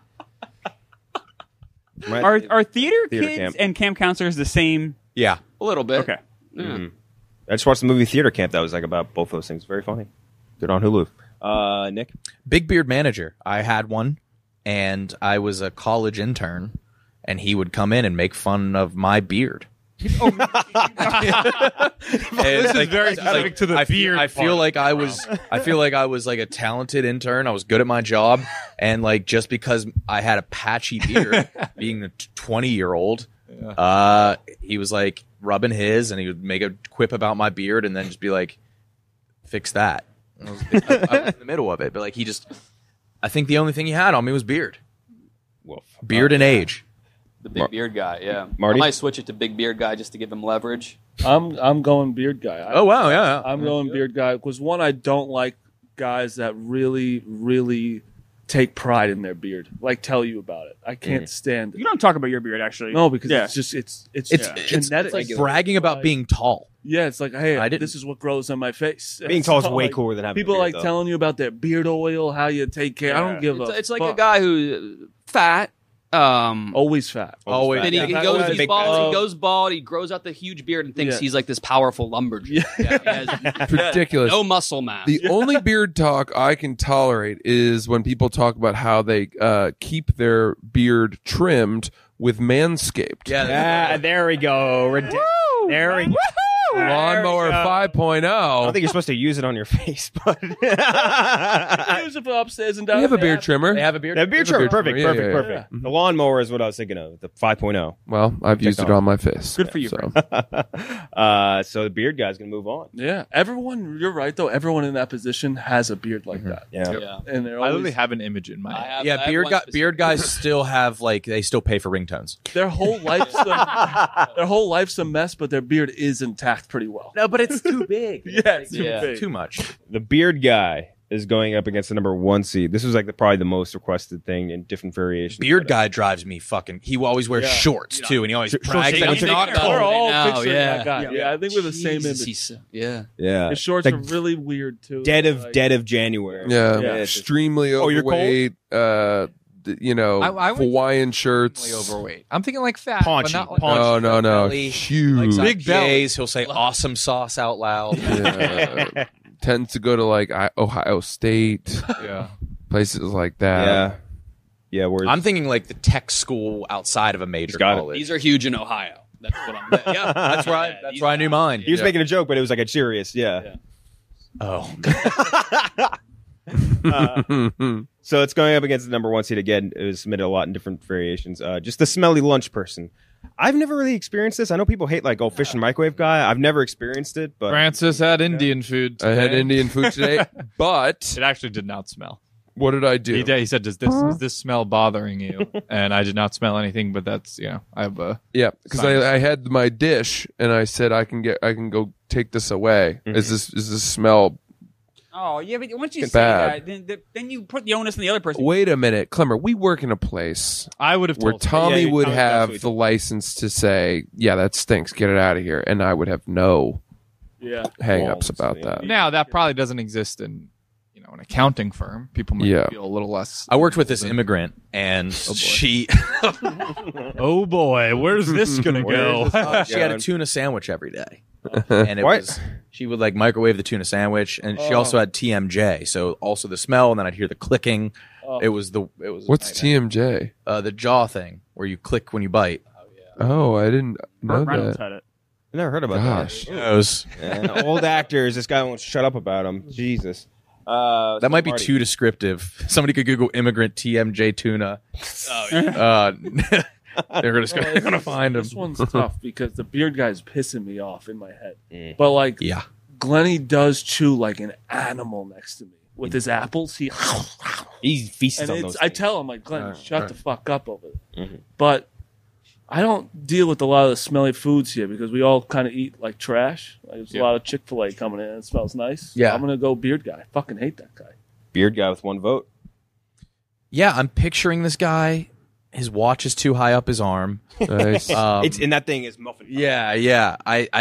Right? Are theater Theater kids camp. and camp counselors the same? Yeah. A little bit. Okay. Yeah. I just watched the movie Theater Camp that was like about both those things. Very funny. Good on Hulu. Nick. Big beard manager. I had one, and I was a college intern, and he would come in and make fun of my beard. This is very specific to the beard I feel part. like I was. I feel like I was like a talented intern. I was good at my job, and like just because I had a patchy beard, being a 20-year-old, he was like rubbing his, and he would make a quip about my beard, and then just be like, "Fix that." And I was in the middle of it, but like he just. I think the only thing he had on me was beard, beard and age. The big beard guy, yeah. Marty? I might switch it to big beard guy just to give him leverage. I'm going beard guy. Oh wow, yeah. I'm going beard guy because one, I don't like guys that really take pride in their beard, like tell you about it. I can't stand You it. don't talk about your beard, actually. No, because Yeah. it's just it's It's genetic. like bragging about being tall. Yeah, it's like, hey, I didn't- this is what grows on my face. Being It's tall is all way like- cooler than having a people beard, like though. telling you about their beard oil, how you take care. I don't give a. It's like fuck. a guy who fat. Always fat. Always. Then he, Yeah. he That goes, was a he's big bald. fat. He goes bald. He grows out the huge beard and thinks Yeah. he's like this powerful lumberjack. He has Ridiculous. no muscle mass. The only beard talk I can tolerate is when people talk about how they keep their beard trimmed with Manscaped. Ah, there we go. There we go. Lawnmower I 5.0. don't think you're supposed to use it on your face, but Use it for upstairs and down. We have a beard trimmer. They have a beard. that beard We have a trimmer, beard perfect, trimmer. perfect, Yeah, yeah, perfect. The lawnmower is what I was thinking of. The 5.0. Well, I've used it on my face. Good for you, So. So the beard guy's gonna move on. Yeah, everyone. You're right though. Everyone in that position has a beard like that. Yeah. yeah. And they're I literally always, have an image in my head. Yeah, beard guys still have like they still pay for ringtones. their whole life's a mess, but their beard is intact pretty well. No, but it's too big. Yeah, it's too Yeah. big. Too much. The beard guy is going up against the number 1 seed. This was like probably the most requested thing in different variations. Beard guy drives me fucking. He always wears Yeah. shorts too, and he always brags that I'm he's thinking not about tall. We're all now, picturing yeah. that guy. Yeah, I think we're the same Jesus, image. he's- yeah. Yeah. His shorts Like are really weird too. dead of Like, January. Yeah, Yeah. extremely Oh, you're cold? overweight. I would- Hawaiian shirts. Really overweight. I'm thinking like fat, Paunchy, but not like paunchy. No, belly, huge. Big belly. J's. He'll say awesome sauce out loud. Yeah. Tends to go to like Ohio State, Yeah. places like that. Yeah. Yeah, whereas I'm thinking like the tech school outside of a major got it. college. These are huge in Ohio. That's what I'm. Yeah, that's right. Yeah, That's these where I knew mine. he was making a joke, but it was like a serious, yeah. Oh, So it's going up against the number 1 seed again. It was submitted a lot in different variations. Just the smelly lunch person. I've never really experienced this. I know people hate like, fish and microwave guy. I've never experienced it, but Francis had Indian food. I had today. Indian food today, but It actually did not smell. what did I do? He said, "Is this smell bothering you?" And I did not smell anything. But that's I have a Yeah, because Science. I had my dish and I said I can go take this away. Is this smell? Oh, yeah, but once you It's say bad. that, then you put the onus on the other person. Wait a minute, Clemmer. We work in a place I would have where told Tommy Yeah, would Tommy have absolutely the license to say, "Yeah, that stinks. Get it out of here," and I would have no yeah. hang-ups about yeah. that. Now that probably doesn't exist in an accounting firm. People might Yeah. feel a little less. I worked with this immigrant, and she Oh boy, where's this gonna go? she had a tuna sandwich every day, and it What? was she would like microwave the tuna sandwich, and she also had TMJ, so also the smell, and then I'd hear the clicking. It was What's TMJ? The jaw thing where you click when you bite. Oh, I didn't know Burt Reynolds that. had it. I've never heard about Gosh. It was, that. Yeah, old actors. This guy won't shut up about them. Jesus. that might be Marty. too descriptive. Somebody could Google immigrant TMJ tuna. They're gonna find him. This one's tough because the beard guy's pissing me off in my head. But like, Yeah. Glenny does chew like an animal next to me. with his apples. He's feasting on and those. I tell him, like, Glenn, shut the fuck up over there. Mhm. But I don't deal with a lot of the smelly foods here because we all kind of eat like trash. Like, there's a lot of Chick-fil-A coming in. It smells nice. Yeah. I'm going to go beard guy. I fucking hate that guy. Beard guy with 1 vote. Yeah, I'm picturing this guy. His watch is too high up his arm. Nice. And that thing is muffin. Yeah.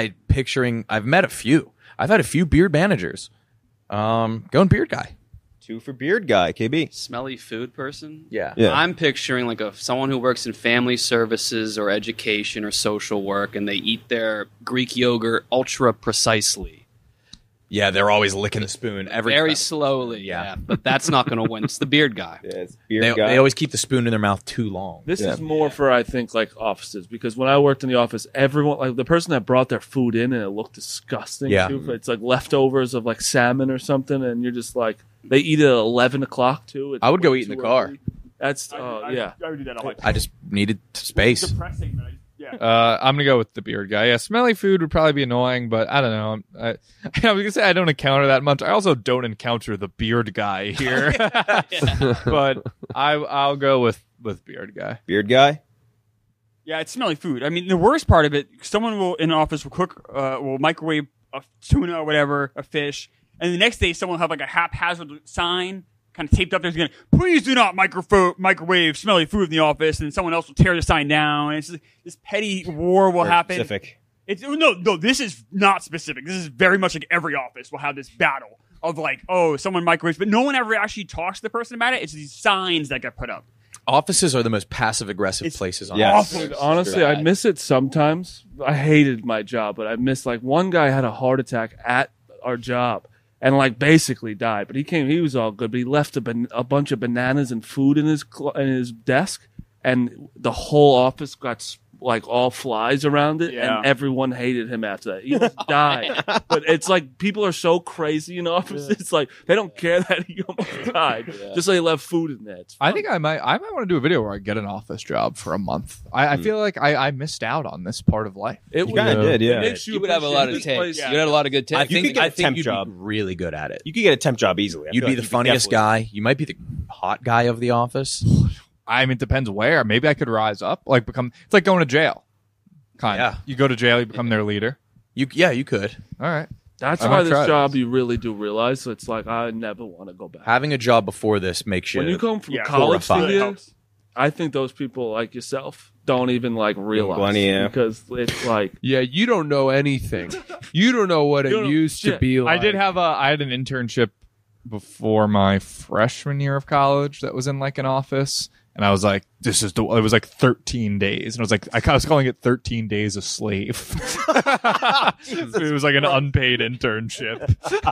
I've met a few. I've had a few beard managers. Going beard guy. 2 for beard guy. KB. Smelly food person? Yeah. Yeah. I'm picturing like someone who works in family services or education or social work, and they eat their Greek yogurt ultra precisely. Yeah, they're always licking the spoon every Very time. slowly, Yeah. but that's not going to win. It's the beard guy. Yeah, it's beard They, guy. they always keep the spoon in their mouth too long. This is more for, I think, like offices because when I worked in the office, everyone, like the person that brought their food in and it looked disgusting. Yeah. Too, it's like leftovers of like salmon or something, and you're just like, they eat it at 11 o'clock too. It's I would go way eat in the too car. early. That's, yeah. I would do that all the time. I just needed space. Depressing, but yeah. I'm gonna go with the beard guy. Yeah, smelly food would probably be annoying, but I don't know. I was gonna say I don't encounter that much. I also don't encounter the beard guy here, but I'll go with beard guy. Beard guy. Yeah, it's smelly food. I mean, the worst part of it, someone will in an office will cook, will microwave a tuna or whatever, a fish, and the next day someone will have like a haphazard sign kind of taped up there going, "Please do not microwave smelly food in the office," and someone else will tear the sign down. And it's just, this petty war will Very happen. Specific. It's no. This is not specific. This is very much like every office will have this battle of like, oh, someone microwaves, but no one ever actually talks to the person about it. It's these signs that get put up. Offices are the most passive aggressive places on Yes. earth. Dude, honestly, I miss it sometimes. I hated my job, but I miss like one guy had a heart attack at our job and like basically died. But he was all good. But he left a bunch of bananas and food in his desk, and the whole office got like all flies around it, Yeah. and everyone hated him after that. He just died. But it's like people are so crazy in offices. It's like they don't care that he almost died. Just so they left food in there. It's I fun. think I might want to do a video where I get an office job for a month. I feel like I missed out on this part of life. It You kind of did, yeah. makes You would have a lot of appreciate this takes. place. You had a lot of good takes. I You think could get a temp you'd job. be really good at it. You could get a temp job easily. I You'd feel be like the you could funniest definitely- guy. You might be the hot guy of the office. I mean, it depends where. Maybe I could rise up, like become. It's like going to jail. Kind of. Yeah. You go to jail, you become their leader. You could. All right. That's I why might this try job you really do realize. So it's like I never want to go back. Having a job before this makes you. When you come from Yeah, college to horrified. here, I think those people like yourself don't even like realize Plenty, yeah. because it's like Yeah, you don't know anything. You don't know what You it don't know used to shit. be like. I had an internship before my freshman year of college that was in like an office, and I was like, it was like 13 days, and I was like, I was calling it 13 days a slave. It was like an unpaid internship.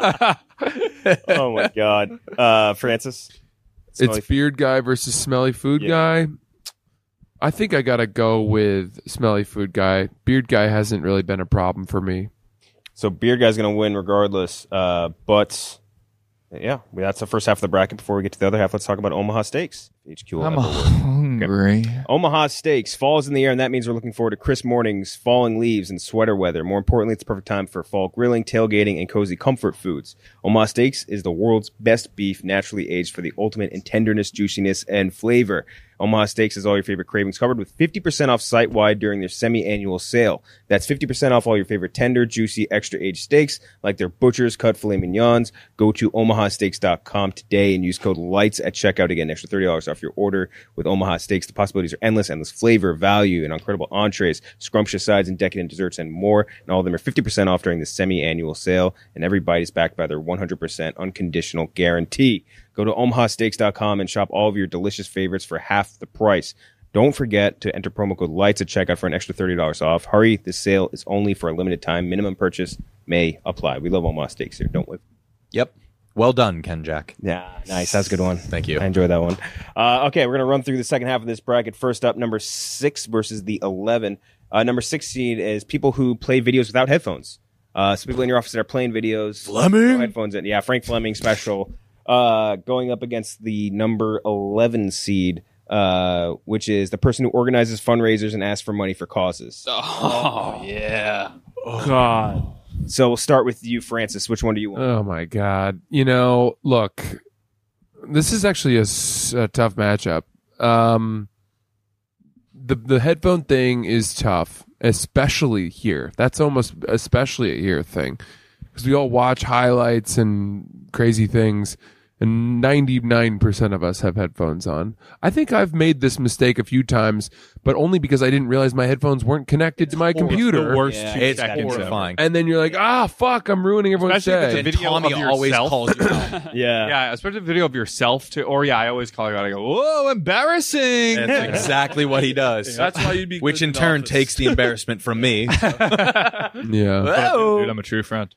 Oh my god, Francis. Smelly It's beard guy versus smelly food guy. I think I gotta go with smelly food guy. Beard guy hasn't really been a problem for me. So beard guy's going to win regardless. But yeah, that's the first half of the bracket. Before we get to the other half, let's talk about Omaha Steaks. HQ. will I'm have a word. hungry. Omaha Steaks. Fall is in the air, and that means we're looking forward to crisp mornings, falling leaves, and sweater weather. More importantly, it's the perfect time for fall grilling, tailgating, and cozy comfort foods. Omaha Steaks is the world's best beef, naturally aged for the ultimate in tenderness, juiciness, and flavor. Omaha Steaks has all your favorite cravings covered with 50% off site-wide during their semi-annual sale. That's 50% off all your favorite tender, juicy, extra-aged steaks, like their butcher's cut filet mignons. Go to omahasteaks.com today and use code LIGHTS at checkout to get an extra $30 off your order. With Omaha Steaks, the possibilities are endless flavor, value, and incredible entrees, scrumptious sides, and decadent desserts, and more. And all of them are 50% off during the semi-annual sale, and every bite is backed by their 100% unconditional guarantee. Go to omahasteaks.com and shop all of your delicious favorites for half the price. Don't forget to enter promo code LIGHTS at checkout for an extra $30 off. Hurry, this sale is only for a limited time. Minimum purchase may apply. We love Omaha Steaks here, don't we? Yep. Well done, Ken Jack. Yeah, nice. That's a good one. Thank you. I enjoyed that one. Okay, we're going to run through the second half of this bracket. First up, number 6 versus the 11. Number 6 seed is people who play videos without headphones. So people in your office that are playing videos. Fleming? No headphones in. Yeah, Frank Fleming special. Going up against the number 11 seed, which is the person who organizes fundraisers and asks for money for causes. Oh, yeah. God. So we'll start with you, Francis. Which one do you want? Oh my God! Look, this is actually a tough matchup. The headphone thing is tough, especially here. That's almost especially a here thing, because we all watch highlights and crazy things, and 99% of us have headphones on. I think I've made this mistake a few times, but only because I didn't realize my headphones weren't connected to my computer. The worst Yeah. 2 It's seconds ever. horrifying. And then you're like, fuck, I'm ruining everyone's Especially if day. it's a video Tommy of always yourself. calls you out. Yeah. Yeah, especially a video of yourself too. Or I always call you out. I go, "Whoa, embarrassing!" That's exactly what he does. That's why you'd be. Which good in the turn office. takes the embarrassment from me. Yeah. Dude, I'm a true friend.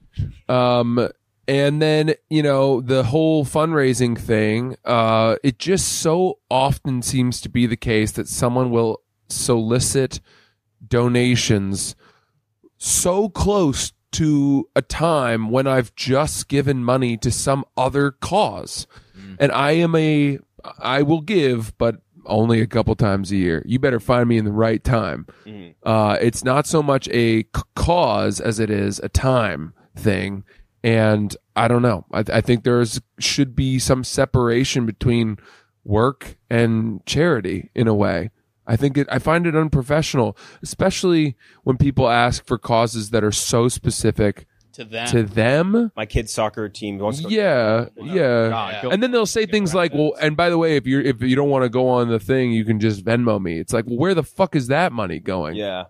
And then, the whole fundraising thing, it just so often seems to be the case that someone will solicit donations so close to a time when I've just given money to some other cause. And I will give, but only a couple times a year. You better find me in the right time. It's not so much a cause as it is a time thing. And I don't know. I think should be some separation between work and charity in a way. I find it unprofessional, especially when people ask for causes that are so specific To them. to them. My kid's soccer team wants to go. Yeah. Yeah. And then they'll say things like, well, and by the way, if you don't want to go on the thing, you can just Venmo me. It's like, well, where the fuck is that money going? Yeah.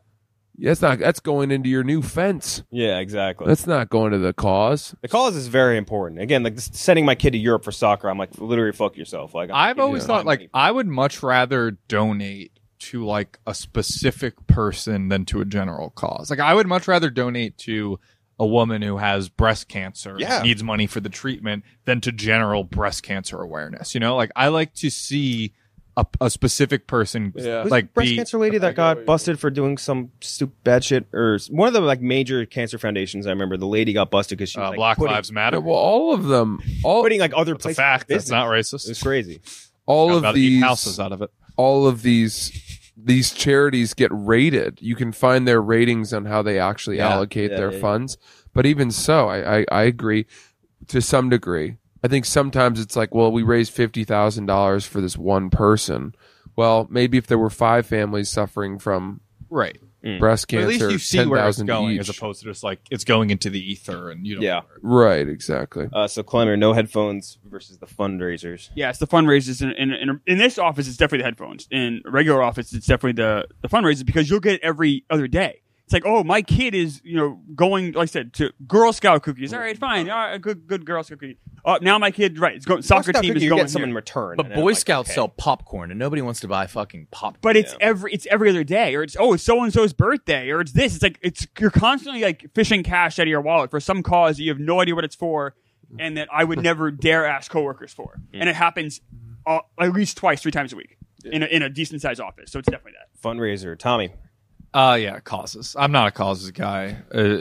That's going into your new fence. Yeah, exactly. That's not going to the cause. The cause is very important. Again, like sending my kid to Europe for soccer, I'm like, literally fuck yourself. Like I've always thought like I would much rather donate to like a specific person than to a general cause. Like I would much rather donate to a woman who has breast cancer and needs money for the treatment than to general breast cancer awareness. Like I like to see a specific person like breast cancer lady that got busted for doing some stupid bad shit, or one of the like major cancer foundations. I remember the lady got busted because she was like, Black putting, Lives Matter. Well, all of them, putting like other It's a places. fact. That's business. not racist. It's crazy. all Got of about to eat these houses out of it. all of these charities get rated. You can find their ratings on how they actually allocate their funds. But even so, I agree to some degree. I think sometimes it's like, well, we raised $50,000 for this one person. Well, maybe if there were 5 families suffering from Right. breast But cancer, at least you see where it's 10,000 going each. as opposed to just like it's going into the ether and you don't Yeah. Right, exactly. So Clemmer, no headphones versus the fundraisers. Yeah, it's the fundraisers. In this office, it's definitely the headphones. In a regular office, it's definitely the fundraisers because you'll get it every other day. It's like, oh, my kid is, going, like I said, to Girl Scout cookies. All right, fine. All right, good Girl Scout cookie. Now my kid, right, it's going, soccer team is you going get some here. in return. But and Boy I'm like, Scouts okay. sell popcorn, and nobody wants to buy fucking popcorn. But it's every other day, or it's so and so's birthday, or it's this. It's like you're constantly like fishing cash out of your wallet for some cause that you have no idea what it's for, and that I would never dare ask coworkers for. And it happens at least 3 times a week in a decent sized office. So it's definitely that. Fundraiser. Tommy. Yeah, causes. I'm not a causes guy.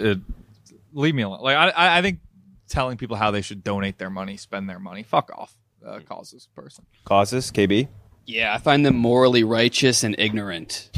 Leave me alone. Like I think telling people how they should donate their money, spend their money, fuck off. Causes person. Causes. KB. Yeah, I find them morally righteous and ignorant.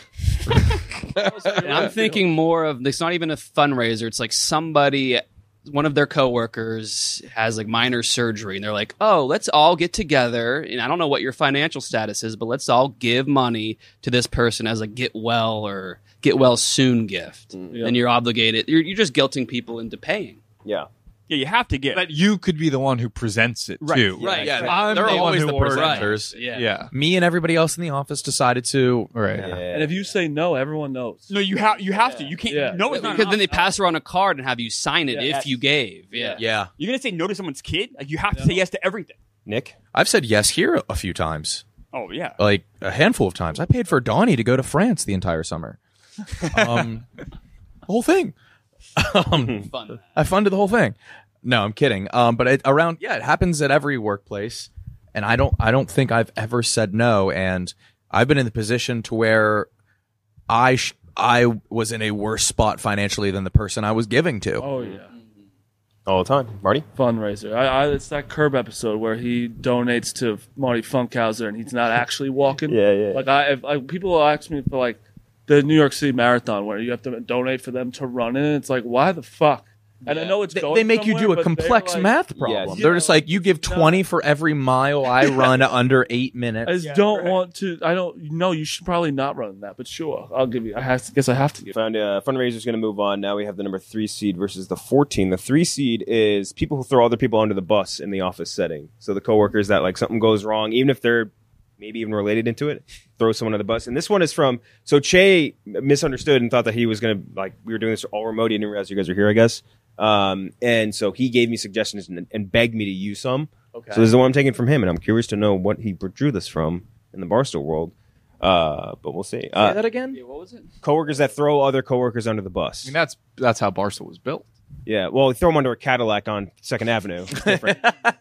And I'm thinking more of, it's not even a fundraiser. It's like somebody, one of their coworkers has like minor surgery and they're like, oh, let's all get together. And I don't know what your financial status is, but let's all give money to this person as a get well or get well soon gift. And you're obligated. You're just guilting people into paying. Yeah. Yeah, you have to get. But you could be the one who presents it too. Right. Yeah. I'm They're the one always who the orders. presenters. Yeah. Yeah. Me and everybody else in the office decided to. Right. And if you say no, everyone knows. No, you have to. You can't. Yeah. No, it's not. Because then they pass around a card and have you sign it if you gave. Yeah. Yeah. You're gonna say no to someone's kid? Like you have to say yes to everything. Nick. I've said yes here a few times. Oh yeah. Like a handful of times. I paid for Donnie to go to France the entire summer. The whole thing. Fun. I funded the whole thing. No, I'm kidding. But it happens at every workplace, and I don't think I've ever said no. And I've been in the position to where I was in a worse spot financially than the person I was giving to. Oh yeah, All the time. Marty. fundraiser. It's that Curb episode where he donates to Marty Funkhauser and he's not actually walking. Yeah. Like if people ask me for like the New York City Marathon where you have to donate for them to run in, it's like why the fuck? And I know it's going They make you do somewhere, a but they're complex like, math problem. Yes. They're just like, you give 20 for every mile I run under 8 minutes. I just don't want to. I don't. No, you should probably not run that. But sure, I'll give you. Guess I have to give. Fundraiser's going to move on. Now we have the number 3 seed versus the 14. The 3 seed is people who throw other people under the bus in the office setting. So the coworkers that like something goes wrong, even if they're maybe even related into it, throw someone under the bus. And this one is from, so Che misunderstood and thought that he was going to, like, we were doing this all remote. He didn't realize you guys are here, I guess. And so he gave me suggestions and begged me to use some. Okay. So this is the one I'm taking from him, and I'm curious to know what he drew this from in the Barstool world. But we'll see. Say that again? Yeah, what was it? Coworkers that throw other coworkers under the bus. I mean, that's how Barstool was built. Yeah, well, throw them under a Cadillac on 2nd Avenue. It's different.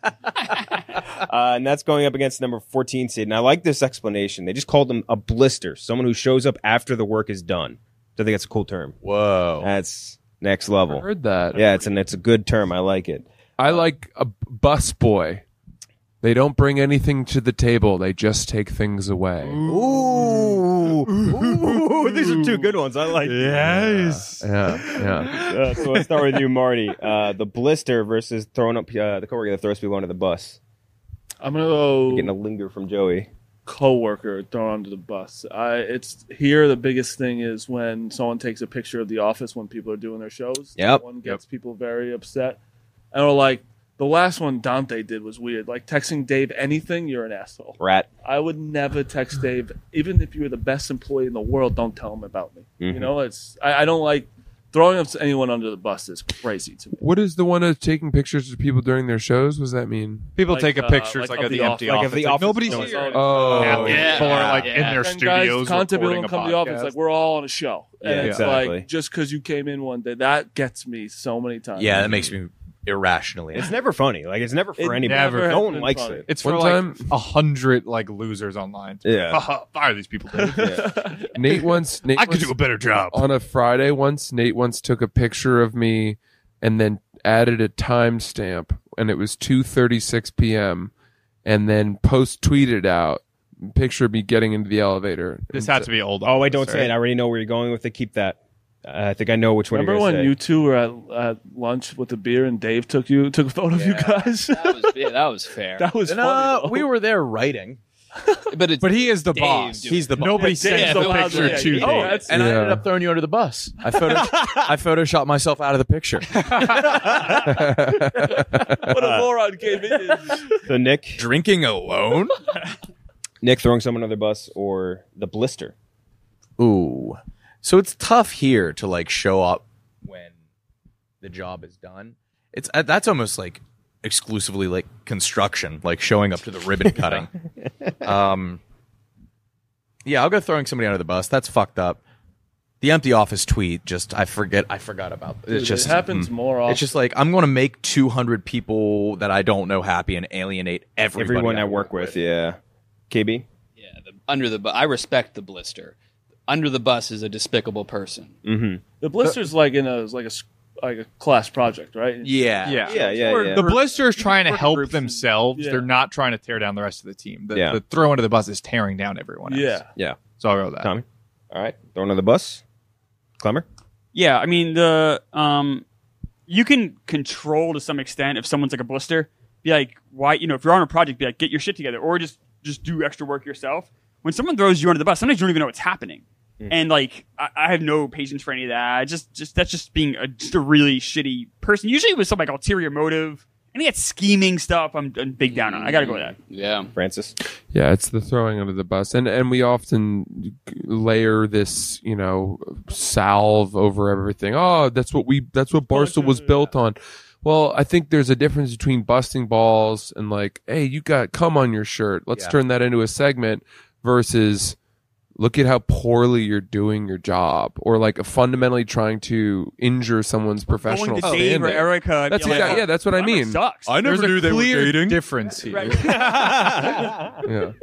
And that's going up against number 14 seed. And I like this explanation. They just called them a blister, someone who shows up after the work is done. So I think that's a cool term. Whoa. That's next level. I heard that. Yeah, it's a good term. I like it. I like a bus boy. They don't bring anything to the table. They just take things away. Ooh, these are 2 good ones. I like. Yes. Yeah. So let's start with you, Marty. The blister versus throwing up the coworker that throws people under the bus. I'm gonna go. Getting a linger from Joey. Coworker thrown under the bus. It's here. The biggest thing is when someone takes a picture of the office when people are doing their shows. Yep. That one gets people very upset. And or like the last one Dante did was weird. Like texting Dave anything, you're an asshole. Rat. I would never text Dave, even if you were the best employee in the world. Don't tell him about me. Mm-hmm. You know, I don't like throwing up anyone under the bus. Is crazy to me. What is the one of taking pictures of people during their shows? What does that mean? People Like, take a pictures like like of of the the empty office. office. Like if the Like, office nobody's is here. Oh, People are like in their And guys, studios content people recording don't a come to the office. podcast. Like we're all on a show, and Yeah, it's exactly. like just because you came in one day, that gets me so many times. Yeah, that makes me irrationally. It's never funny. Like it's never for It anybody. never No has one been likes funny. it. It's for One like time- 100 like losers online. Yeah. Fire these people. Dave. Nate once. I could do a better job. On a Friday Nate once took a picture of me and then added a timestamp, and it was 2:36 p.m. and then tweeted out a picture of me getting into the elevator. This had to be old. Oh, wait, don't say it. I already know where you're going with it. Keep that. I think I know which one Remember you're when going to you two were at lunch with the beer and Dave took a photo of you guys? that was fair. That was funny. No, though. we were there writing. but But he is the Dave boss. doing He's the boss. Nobody Yeah, sends Dave's the allowed picture to- to yeah, Dave. oh, that's- And I Yeah. ended up throwing you under the bus. I photoshopped myself out of the picture. What a moron came in. So Nick Drinking alone? throwing someone under the bus or the blister. Ooh. So it's tough here to like show up when the job is done. It's that's almost like exclusively like construction, like showing up to the ribbon cutting. Yeah, I'll go throwing somebody under the bus. That's fucked up. The empty office tweet, just I forgot about. It's just it happens more often. It's just like I'm going to make 200 people that I don't know happy and alienate Everyone I work with. Yeah. KB? yeah, under the I respect the blister. Under the bus is a despicable person. The blister's like in a class project, right? Yeah. Yeah. The blister is trying to Work help groups and- themselves. yeah. They're not trying to tear down the rest of the team. Yeah. The throw under the bus is tearing down everyone else. Yeah. Yeah. So I'll go with that. Tommy? All right. Throwing under the bus? Clemmer? Yeah, I mean you can control to some extent if someone's like a blister. Be like, why? You know, if you're on a project, be like, get your shit together, or just do extra work yourself. When someone throws you under the bus, sometimes you don't even know what's happening, and like I have no patience for any of that. That's just being just a really shitty person. Usually with some like ulterior motive. Any of that scheming stuff, I'm big down on. I gotta go with that. Yeah. Francis? Yeah, it's the throwing under the bus, and we often layer this, salve over everything. Oh, that's what Barstool was built on. Well, I think there's a difference between busting balls and like, hey, you got cum on your shirt. Let's turn that into a segment versus look at how poorly you're doing your job, or like fundamentally trying to injure someo's professional Going to Dave or standing. Erica. and That's be like, exactly, yeah, that's what I that mean. Sucks. I never There's knew a they were clear dating. difference here. Yeah.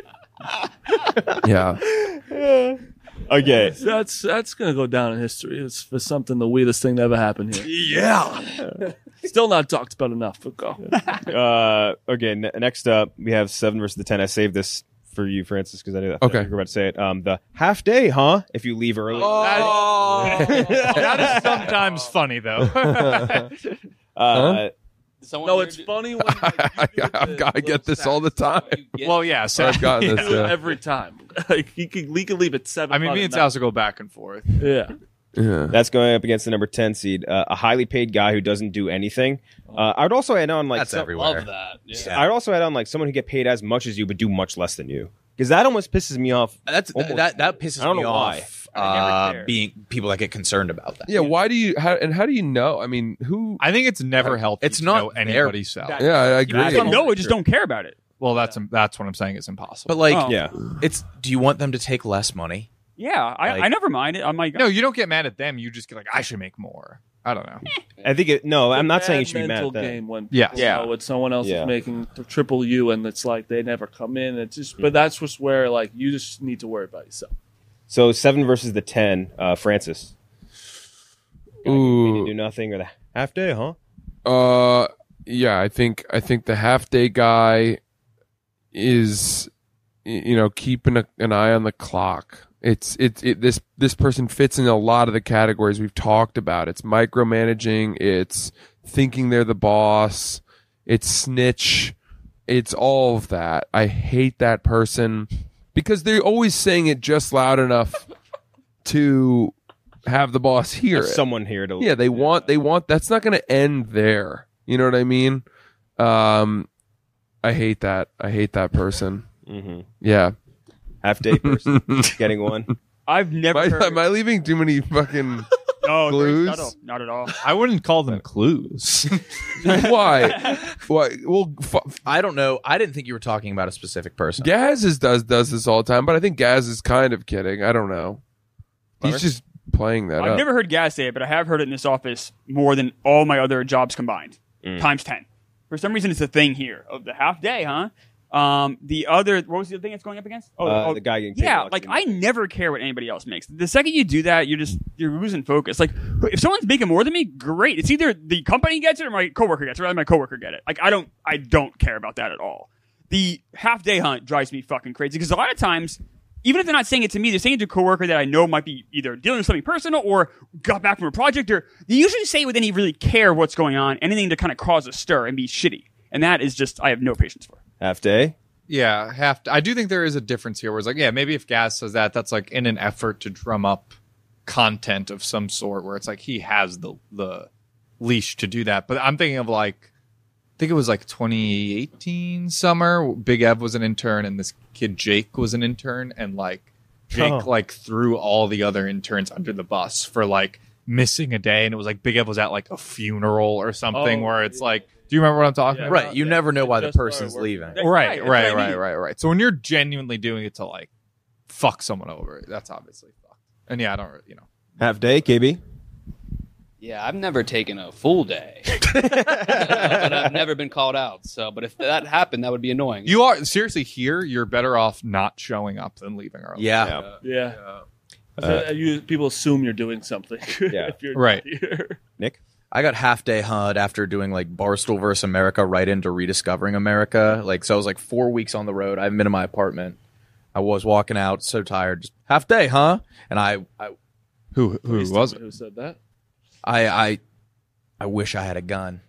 Yeah. Okay. That's gonna go down in history. It's for something the weirdest thing that ever happened here. Yeah. Still not talked about enough. But go. Okay, next up, we have 7 versus the 10. I saved this for you, Francis, because I knew that Okay. you were about to say it. The half day, huh? If you leave early. That is sometimes funny, though. Someone No, here it's do- funny when like, you do the I get this all the little time. Well, yeah. So I've gotten this. stats. Yeah. Every time. Like he could leave at 7. I mean, me and Sal go back and forth. Yeah. Yeah. That's going up against the number 10 seed, a highly paid guy who doesn't do anything. I would also add on like That's some- everywhere. Love that. Yeah. I'd also add on like someone who get paid as much as you but do much less than you, because that almost pisses me off. That pisses I don't me know why. off. I never care. Being people that get concerned about that. Yeah, why do you? How do you know? I mean, who? I think it's never healthy. It's to not know their- anybody's salary. Yeah, I agree. People don't know it, just don't care about it. Well, that's what I'm saying. It's impossible. But like, Oh. Yeah, it's. Do you want them to take less money? Yeah, Like- I never mind it. I'm like, no, you don't get mad at them. You just get like, I should make more. I don't know. I think it. No, I'm not saying you Bad should be mad mental at that. game when Yes. people Yeah. know what someone else Yeah. is making triple you, and it's like they never come in. It's just, but that's just where like you just need to worry about yourself. So 7 versus the 10, Francis. Ooh. Do nothing or the half day, huh? Yeah, I think the half day guy is, keeping an eye on the clock. This person fits in a lot of the categories we've talked about. It's micromanaging. It's thinking they're the boss. It's snitch. It's all of that. I hate that person because they're always saying it just loud enough to have the boss hear it. Someone here to. Yeah, they want. That's not going to end there. You know what I mean? I hate that. I hate that person. Mm-hmm. Yeah. Half day person getting one. I've never. heard. Am I leaving too many fucking? No, clues? very subtle. Not at all. I wouldn't call them clues. Why? Why? Well, I don't know. I didn't think you were talking about a specific person. Gaz does this all the time, but I think Gaz is kind of kidding. I don't know. He's just playing that I've up. never heard Gaz say it, but I have heard it in this office more than all my other jobs combined, times 10. For some reason, it's a thing here of the half day, huh? The other, what was the other thing it's going up against? The guy getting paid yeah, much like more. I never care what anybody else makes. The second you do that, you're losing focus. Like if someone's making more than me, great. It's either the company gets it or my coworker gets it. Or rather, my coworker get it. Like I don't care about that at all. The half day hunt drives me fucking crazy because a lot of times, even if they're not saying it to me, they're saying it to a coworker that I know might be either dealing with something personal or got back from a project, or they usually say it with any really care what's going on, anything to kind of cause a stir and be shitty. And that is just I have no patience for. Half day. Yeah, I do think there is a difference here where it's like, yeah, maybe if Gaz says that, that's like in an effort to drum up content of some sort where it's like he has the leash to do that. But I'm thinking of like, I think it was like 2018 summer. Big Ev was an intern and this kid Jake was an intern, and like Jake like threw all the other interns under the bus for like missing a day, and it was like Big Ev was at like a funeral or something where it's like, do you remember what I'm talking about? Right. You never know why the Just person's started leaving. working. Right, Right, right, that's what I right, mean. right, right. So when you're genuinely doing it to like fuck someone over, that's obviously fucked. And yeah, I don't, Half day. KB. Yeah, I've never taken a full day, but I've never been called out. So, but if that happened, that would be annoying. you are seriously here. You're better off not showing up than leaving early. Yeah. Yeah. People assume you're doing something. Yeah. if you're Right. not here. Nick. I got half day HUD after doing like Barstool versus America right into Rediscovering America. Like, so I was like 4 weeks on the road. I haven't been in my apartment. I was walking out so tired. Just half day, huh? And I Who was it? Who said that? I wish I had a gun.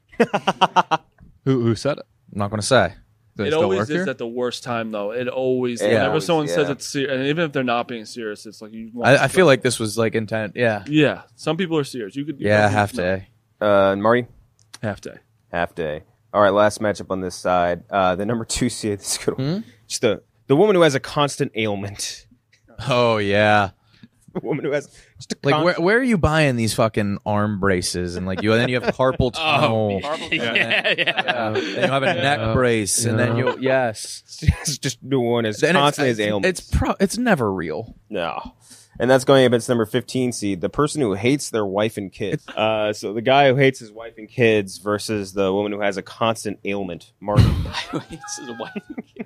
Who said it? I'm not going to say. Do they It still always work is here? at the worst time, though. It always, Yeah, whenever always, someone says yeah. it's serious, and even if they're not being serious, it's like you. Want I feel like this was like intent. Yeah. Yeah, some people are serious. You could. Yeah, half day. Marty. Half day. Half day. All right, last matchup on this side. The number 2 seed. This is a good one. Just the woman who has a constant ailment. Oh, yeah. The woman who has just a Like, where are you buying these fucking arm braces? And like, then you have carpal tunnel. yeah. Then you have a neck brace, and then just the one is Then constantly has ailments. it's never real. No. And that's going against number 15 seed, the person who hates their wife and kids. So the guy who hates his wife and kids versus the woman who has a constant ailment. Martin. This is a white-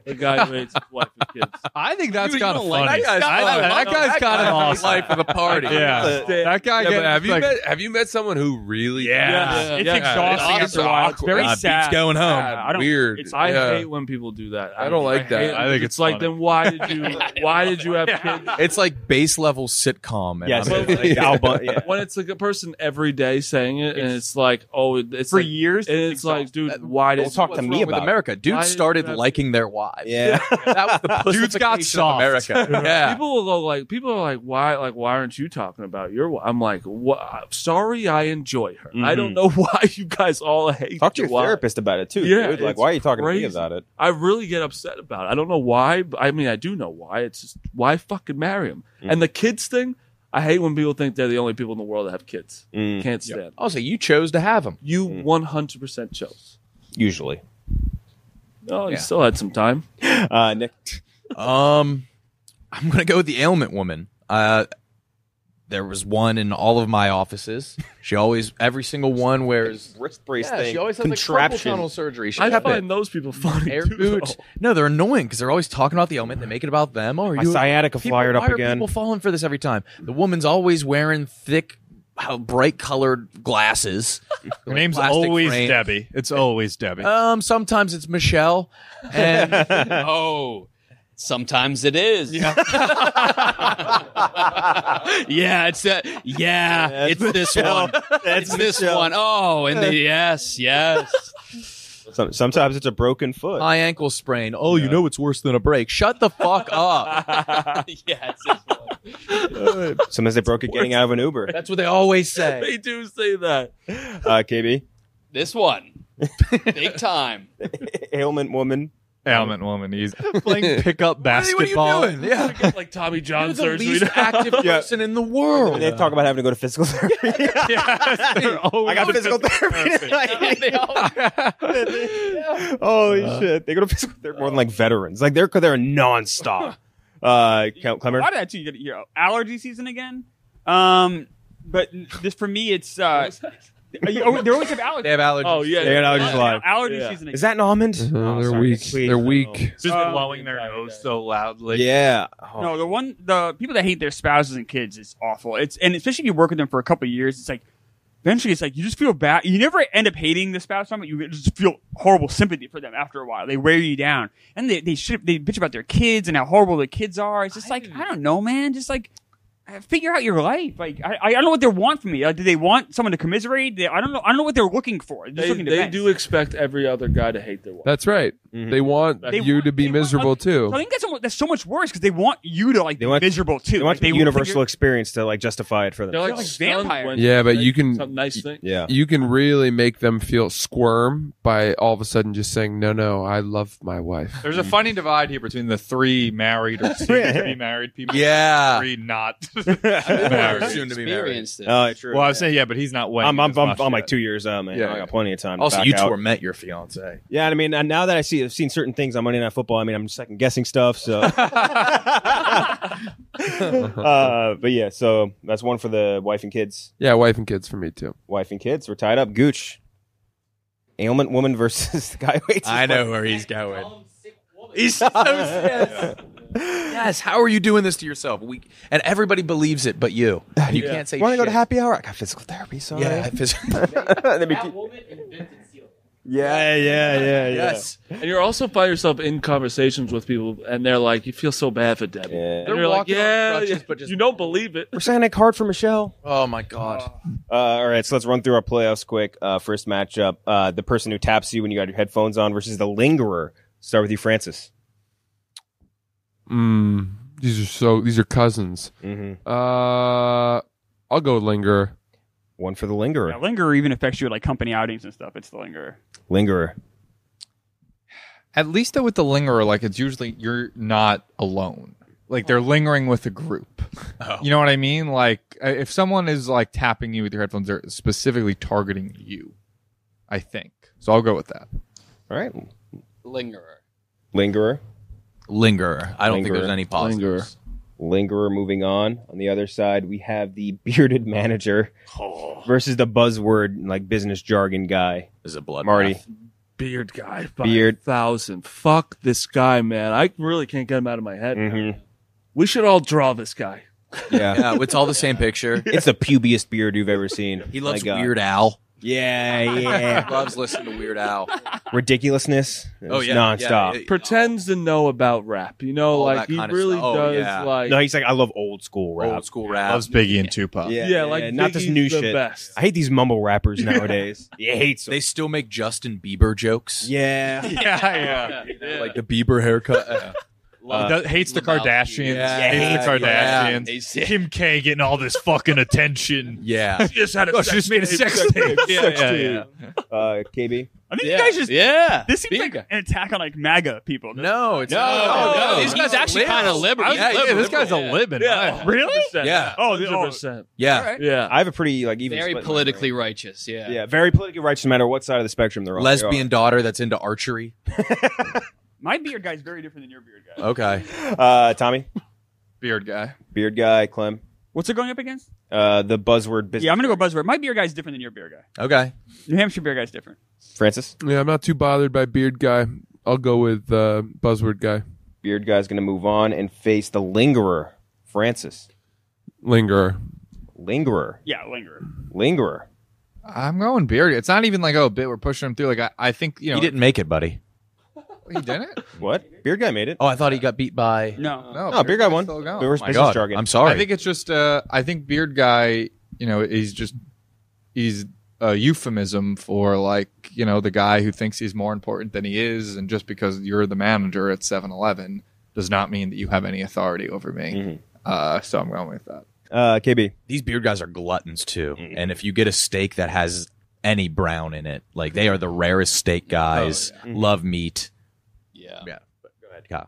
The guy who hates his wife and kids. I think that's You kind of don't like funny. that guy? That guy's kind of awesome. Life of the party. Yeah, that guy. Yeah, but gets, have you met someone who really? Yeah. It's Yeah. exhausting It's after a while. It's awkward. very Beats sad. going home. I don't. Weird. I Yeah. hate when people do that. I don't like that. hate it. I think it's it's like, funny. then why did you have kids? It's like base level sitcom. And Yes, I'm- like Alba, yeah. When it's like a person every day saying it, and it's like, oh, it's For like, years, and it's like, dude, why did Don't talk to what's me wrong with about America. Why Dudes did started you have- liking their wives. Yeah. That was the Dudes got pussification soft. of America. Yeah. People will go like, people are like, why aren't you talking about your wife? I'm like, what? Sorry, I enjoy her. I don't know why you guys all hate. Talk to your wife. therapist about it too. Yeah, dude. Like, it's why are you talking to me crazy. about it? I really get upset about it. I don't know why. But I mean, I do know why. It's just why fucking marry him. And the kids thing, I hate when people think they're the only people in the world that have kids. Can't stand. Also, you chose to have them. You 100% chose. Usually. Oh, you still had some time. Nick. I'm gonna go with the ailment woman. There was one in all of my offices. She always, every single one wears Wrist brace Yeah, thing. she always has like carpal contraption. tunnel surgery. She I kept find it. those people funny. Air too, boot. though. No, they're annoying because they're always talking about the ailment. They make it about them. Oh, are My you sciatica people, fired up why are again. people falling for this every time? The woman's always wearing thick, bright colored glasses. Her name's plastic always frame. Debbie. It's always Debbie. Sometimes it's Michelle. And Oh, sometimes it is. Yeah, it's that. Yeah, it's this one. It's this one. Oh, and yes. Sometimes it's a broken foot. high ankle sprain. Oh, you know it's worse than a break. Shut the fuck up. Yeah, it's this one. Sometimes they broke it getting out of an Uber. That's what they always say. They do say that. KB. This one, big time. Ailment woman. Ailment woman. He's playing pickup basketball. What are you doing? Yeah. Get like Tommy John You're the surgery. least active person in the world. And they talk about having to go to physical therapy. I got physical therapy tonight. Holy shit. They go to physical therapy more than like veterans. Like they're nonstop. Clemmer. A lot of that too. You get allergy season again. But this for me, it's they always have allergies. They have allergies. Oh yeah, They're allergies live. Allergy Yeah. season again. Is that an almond? They're sorry, weak. sweet. They're weak. Just blowing their nose so loudly. Yeah. No, the people that hate their spouses and kids is awful. And especially if you work with them for a couple of years, it's like eventually it's like you just feel bad. You never end up hating the spouse from it. You just feel horrible sympathy for them after a while. They wear you down, and they bitch about their kids and how horrible the kids are. It's just like I don't know, man. Just like figure out your life. Like I don't know what they want from me. Like, do they want someone to commiserate? I don't know what they're looking for. They're just looking to They vent. do expect every other guy to hate their wife. That's right. They want They you want- to be they want miserable other- too. So I think that's so much worse because they want you to be miserable too. They want Like, the universal experience to like justify it for them. They're like, like stunned vampires. when Yeah, but they you do can- some nice thing. Yeah. You can really make them feel squirm by all of a sudden just saying, "No, I love my wife." There's a funny divide here between the 3 married or soon to be married people. Yeah. 3 not Married. married. Soon to be married. Experienced it. Oh, true. Well, I was saying, yeah, but he's not winning. I'm as much like yet. 2 years out, man. Yeah, I got plenty of time. Also, to you back two out. are met your fiance. Yeah, I mean, and now that I've seen certain things on Monday Night Football, I mean, I'm second guessing stuff. So, but yeah, so that's one for the wife and kids. Yeah, wife and kids for me too. Wife and kids, we're tied up. Gooch, ailment woman versus the guy who hates. I his know wife. where he's going. He's so yes. Yes. How are you doing this to yourself? And everybody believes it, but you. And you can't say. Want to go to shit. happy hour? I got physical therapy. Sorry. Yeah. Let me keep- yeah. Yes. And you also find yourself in conversations with people, and they're like, "You feel so bad for Debbie." Yeah. And They're you're like, walking on "Yeah, crutches, yeah." but just- you don't believe it." We're saying a card for Michelle. Oh my god. All right, so let's run through our playoffs quick. First matchup: the person who taps you when you got your headphones on versus the lingerer. Start with you, Francis. These are cousins. Mm-hmm. I'll go lingerer. One for the lingerer. Yeah, lingerer even affects you at like company outings and stuff. It's the lingerer. Lingerer. At least though with the lingerer, like it's usually you're not alone. Like they're lingering with a group. You know what I mean? Like if someone is like tapping you with your headphones, they're specifically targeting you. I think. So I'll go with that. All right, Lingerer. lingerer. Lingerer. I don't think Lingerer. there's any positives. Lingerer. Moving on. On the other side, we have the bearded manager versus the buzzword like business jargon guy. This is a blood. Marty. bath. Beard guy. By Beard. 1,000. Fuck this guy, man. I really can't get him out of my head. Mhm. We should all draw this guy. Yeah. Yeah, it's all the same picture. It's the pubiest beard you've ever seen. He loves My God. Weird Al. Yeah, He yeah. loves listening to Weird Al. Ridiculousness. Oh, It's yeah. nonstop. Yeah, Pretends to know about rap. You know, All like that he kind of really stuff. Oh, does. yeah. Like No, he's like, I love old school rap. Old school rap. Loves Biggie and Tupac. Yeah, like not this Biggie's new the shit. best. I hate these mumble rappers nowadays. You hate them. They still make Justin Bieber jokes. Yeah. Yeah. Like the Bieber haircut. Hates the Kardashians. Yeah. Hates the Yeah. Kardashians. Kim K getting all this fucking attention. Yeah. She just had a Oh, she just made a sex tape. Yeah. KB. I think you guys just. Yeah. This seems Beard like guy. an attack on like MAGA people. No, it's No, He's he's actually kind of liberal. This guy's a libin. Yeah, Really? 100%. Yeah. Oh, 100%. Yeah. Yeah. I have a pretty like even Very split in my politically brain. righteous. Yeah. Yeah, very politically righteous no matter what side of the spectrum they're on. Lesbian daughter that's into archery. My beard guy is very different than your beard guy. Okay. Tommy, Beard guy. beard guy, Clem. What's it going up against? The buzzword business. Yeah, I'm gonna go buzzword. My beard guy is different than your beard guy. Okay. New Hampshire beard guy is different. Francis. Yeah, I'm not too bothered by beard guy. I'll go with buzzword guy. Beard guy's going to move on and face the lingerer, Francis. Lingerer. Lingerer. Yeah, lingerer. Lingerer. I'm going beard. It's not even like, oh, bit we're pushing him through. Like, I think, you know. He didn't make it, buddy. He didn't? What? Beard guy made it. Oh, I thought he got beat by. No. No, beard guy won. Still going. Reverse My business God. jargon. I'm sorry. I think it's just, I think beard guy, you know, he's a euphemism for like, you know, the guy who thinks he's more important than he is. And just because you're the manager at 7-Eleven does not mean that you have any authority over me. So I'm going with that. KB. These beard guys are gluttons too. And if you get a steak that has any brown in it, like they are the rarest steak guys. Love meat. Yeah. Yeah. Go ahead, Kyle.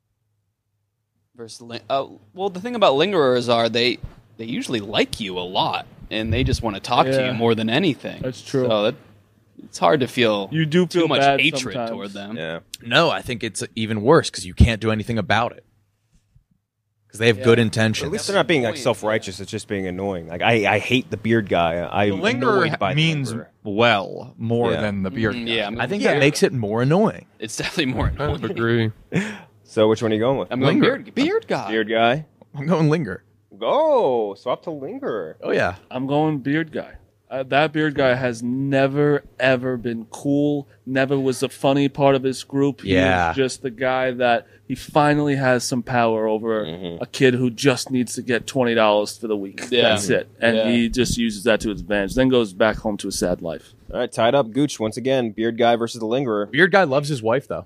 Versus well, the thing about lingerers are they usually like you a lot, and they just want to talk to Yeah. you more than anything. That's true. So it's hard to feel You do feel too much bad hatred sometimes. toward them. Yeah. No, I think it's even worse because you can't do anything about it. Because they have good intentions. At least they're not being like self-righteous. It's just being annoying. Like I hate the beard guy. I'm The lingerer annoyed by the means lingerer. well more Yeah. than the beard guy. Yeah, I think that makes it more annoying. it's definitely more. I would agree. So which one are you going with? I'm going Linger. beard guy. Beard guy. I'm going linger. Go. Swap to lingerer. Oh, yeah. I'm going beard guy. That beard guy has never ever been cool. Never was the funny part of his group. He Yeah. was just the guy that he finally has some power over a kid who just needs to get $20 for the week. Yeah. That's it, and Yeah. he just uses that to his advantage. Then goes back home to a sad life. All right, tied up. Gooch once again. Beard guy versus the lingerer. Beard guy loves his wife, though.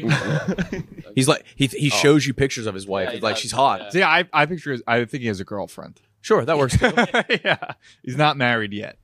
He's like, he shows you pictures of his wife. He's like, she's hot. See, I picture I think he has a girlfriend. Sure, that works too. Yeah. He's not married yet.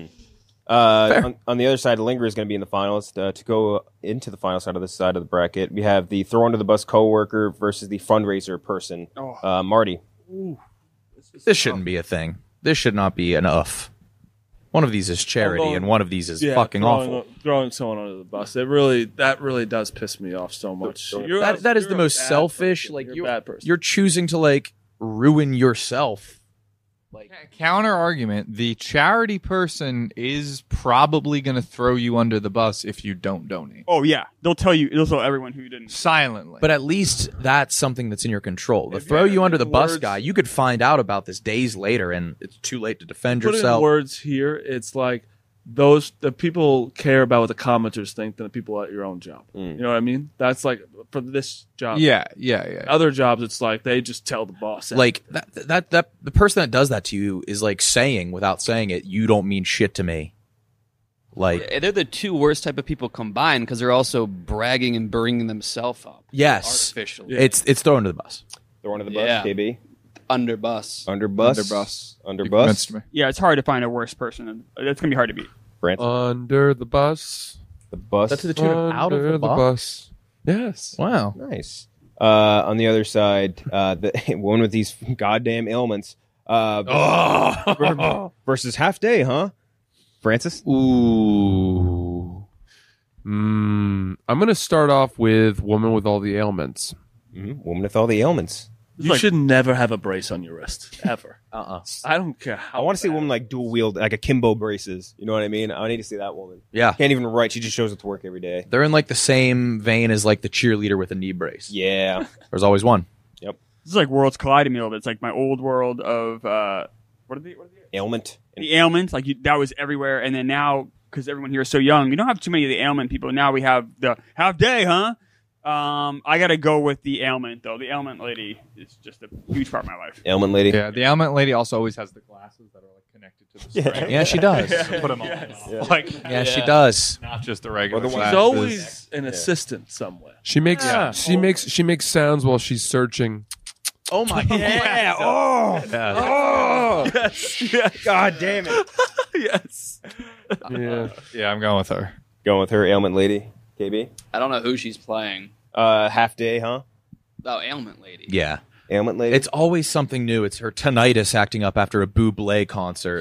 On the other side, the lingerer is going to be in the finals. To go into the final side of this side of the bracket, we have the throw under the bus coworker versus the fundraiser person. Marty. This shouldn't be a thing. This should not be an uff. One of these is charity, Although- and one of these is fucking awful. Throwing someone under the bus. That really does piss me off so much. That is the most selfish. Like you're a bad person. you're choosing to like ruin yourself. Like Counter argument: the charity person is probably going to throw you under the bus if you don't donate Oh yeah, they'll tell you. They'll tell everyone who you didn't. silently. but at least that's something that's in your control. The throw you under the bus guy, you could find out about this days later, and it's too late to defend Put it in yourself. words here. It's like the people care about what the commenters think than the people at your own job. You know what I mean? That's like for this job. yeah. Other jobs, it's like they just tell the boss. Like that the person that does that to you is like saying without saying it, you don't mean shit to me. Like They're the two worst type of people combined because they're also bragging and bringing themselves up. yes, Artificially. it's thrown under the bus. Throw under the bus, Yeah. KB. Under bus. Under bus. You Under bus. convinced me. Yeah, it's hard to find a worse person. And that's gonna be hard to beat. Francis. Under the bus. The bus. That's to the tune of out of Under the box. Yes. Wow. Nice. On the other side, the one with these goddamn ailments. Versus half day, huh? Francis. Ooh. I'm going to start off with woman with all the ailments. Woman with all the ailments. You should never have a brace on your wrist ever. Uh-uh. I don't care how. I want to see a woman like dual wield, like akimbo braces. You know what I mean? I need to see that woman. Yeah. Can't even write. She just shows up to work every day. They're in like the same vein as like the cheerleader with a knee brace. Yeah. There's always one. Yep. This is like worlds colliding me a little bit. It's like my old world of what are the Ailment. the ailments? Like that was everywhere, and then now because everyone here is so young, you don't have too many of the ailment people. Now we have the half day, huh? I got to go with the ailment though. The ailment lady is just a huge part of my life. Ailment lady. Yeah, the ailment lady also always has the glasses that are like connected to the spray. Yeah, she does. Put them on. Like, Yeah, she does. not just the regular Or the ones- There's glasses. always an assistant somewhere. She makes she makes sounds while she's searching. Oh my god. Yeah. Oh. Oh. God damn it. Yes. Yeah. Yeah, I'm going with her. Going with her ailment lady. KB. I don't know who she's playing. Half day, huh? Oh, ailment lady. Yeah. Ailment lady. It's always something new. It's her tinnitus acting up after a Bublé concert.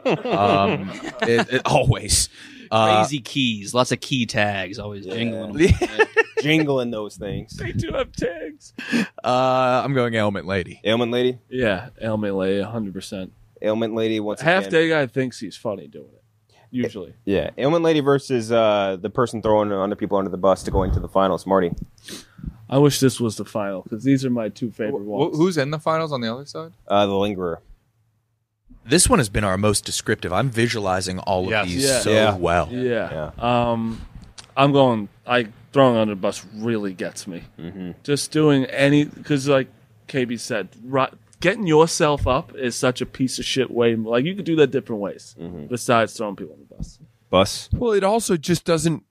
It always. Crazy keys, lots of key tags, always jingling them. jingling those things. They do have tags. I'm going ailment lady. Ailment lady. Yeah, ailment lady, 100%. Ailment lady. Once Half again. day guy thinks he's funny doing it. Usually. Yeah, ailment lady versus the person throwing other people under the bus to go into the finals. Marty. I wish this was the final because these are my two favorite ones. Who's in the finals on the other side? The lingerer. This one has been our most descriptive. I'm visualizing all of Yes. these Yeah. so Yeah. well. Yeah. I'm going. Throwing under the bus really gets me. Mm-hmm. Just doing because, like KB said, getting yourself up is such a piece of shit way. Like you could do that different ways besides throwing people on the bus. Bus. Well, it also just doesn't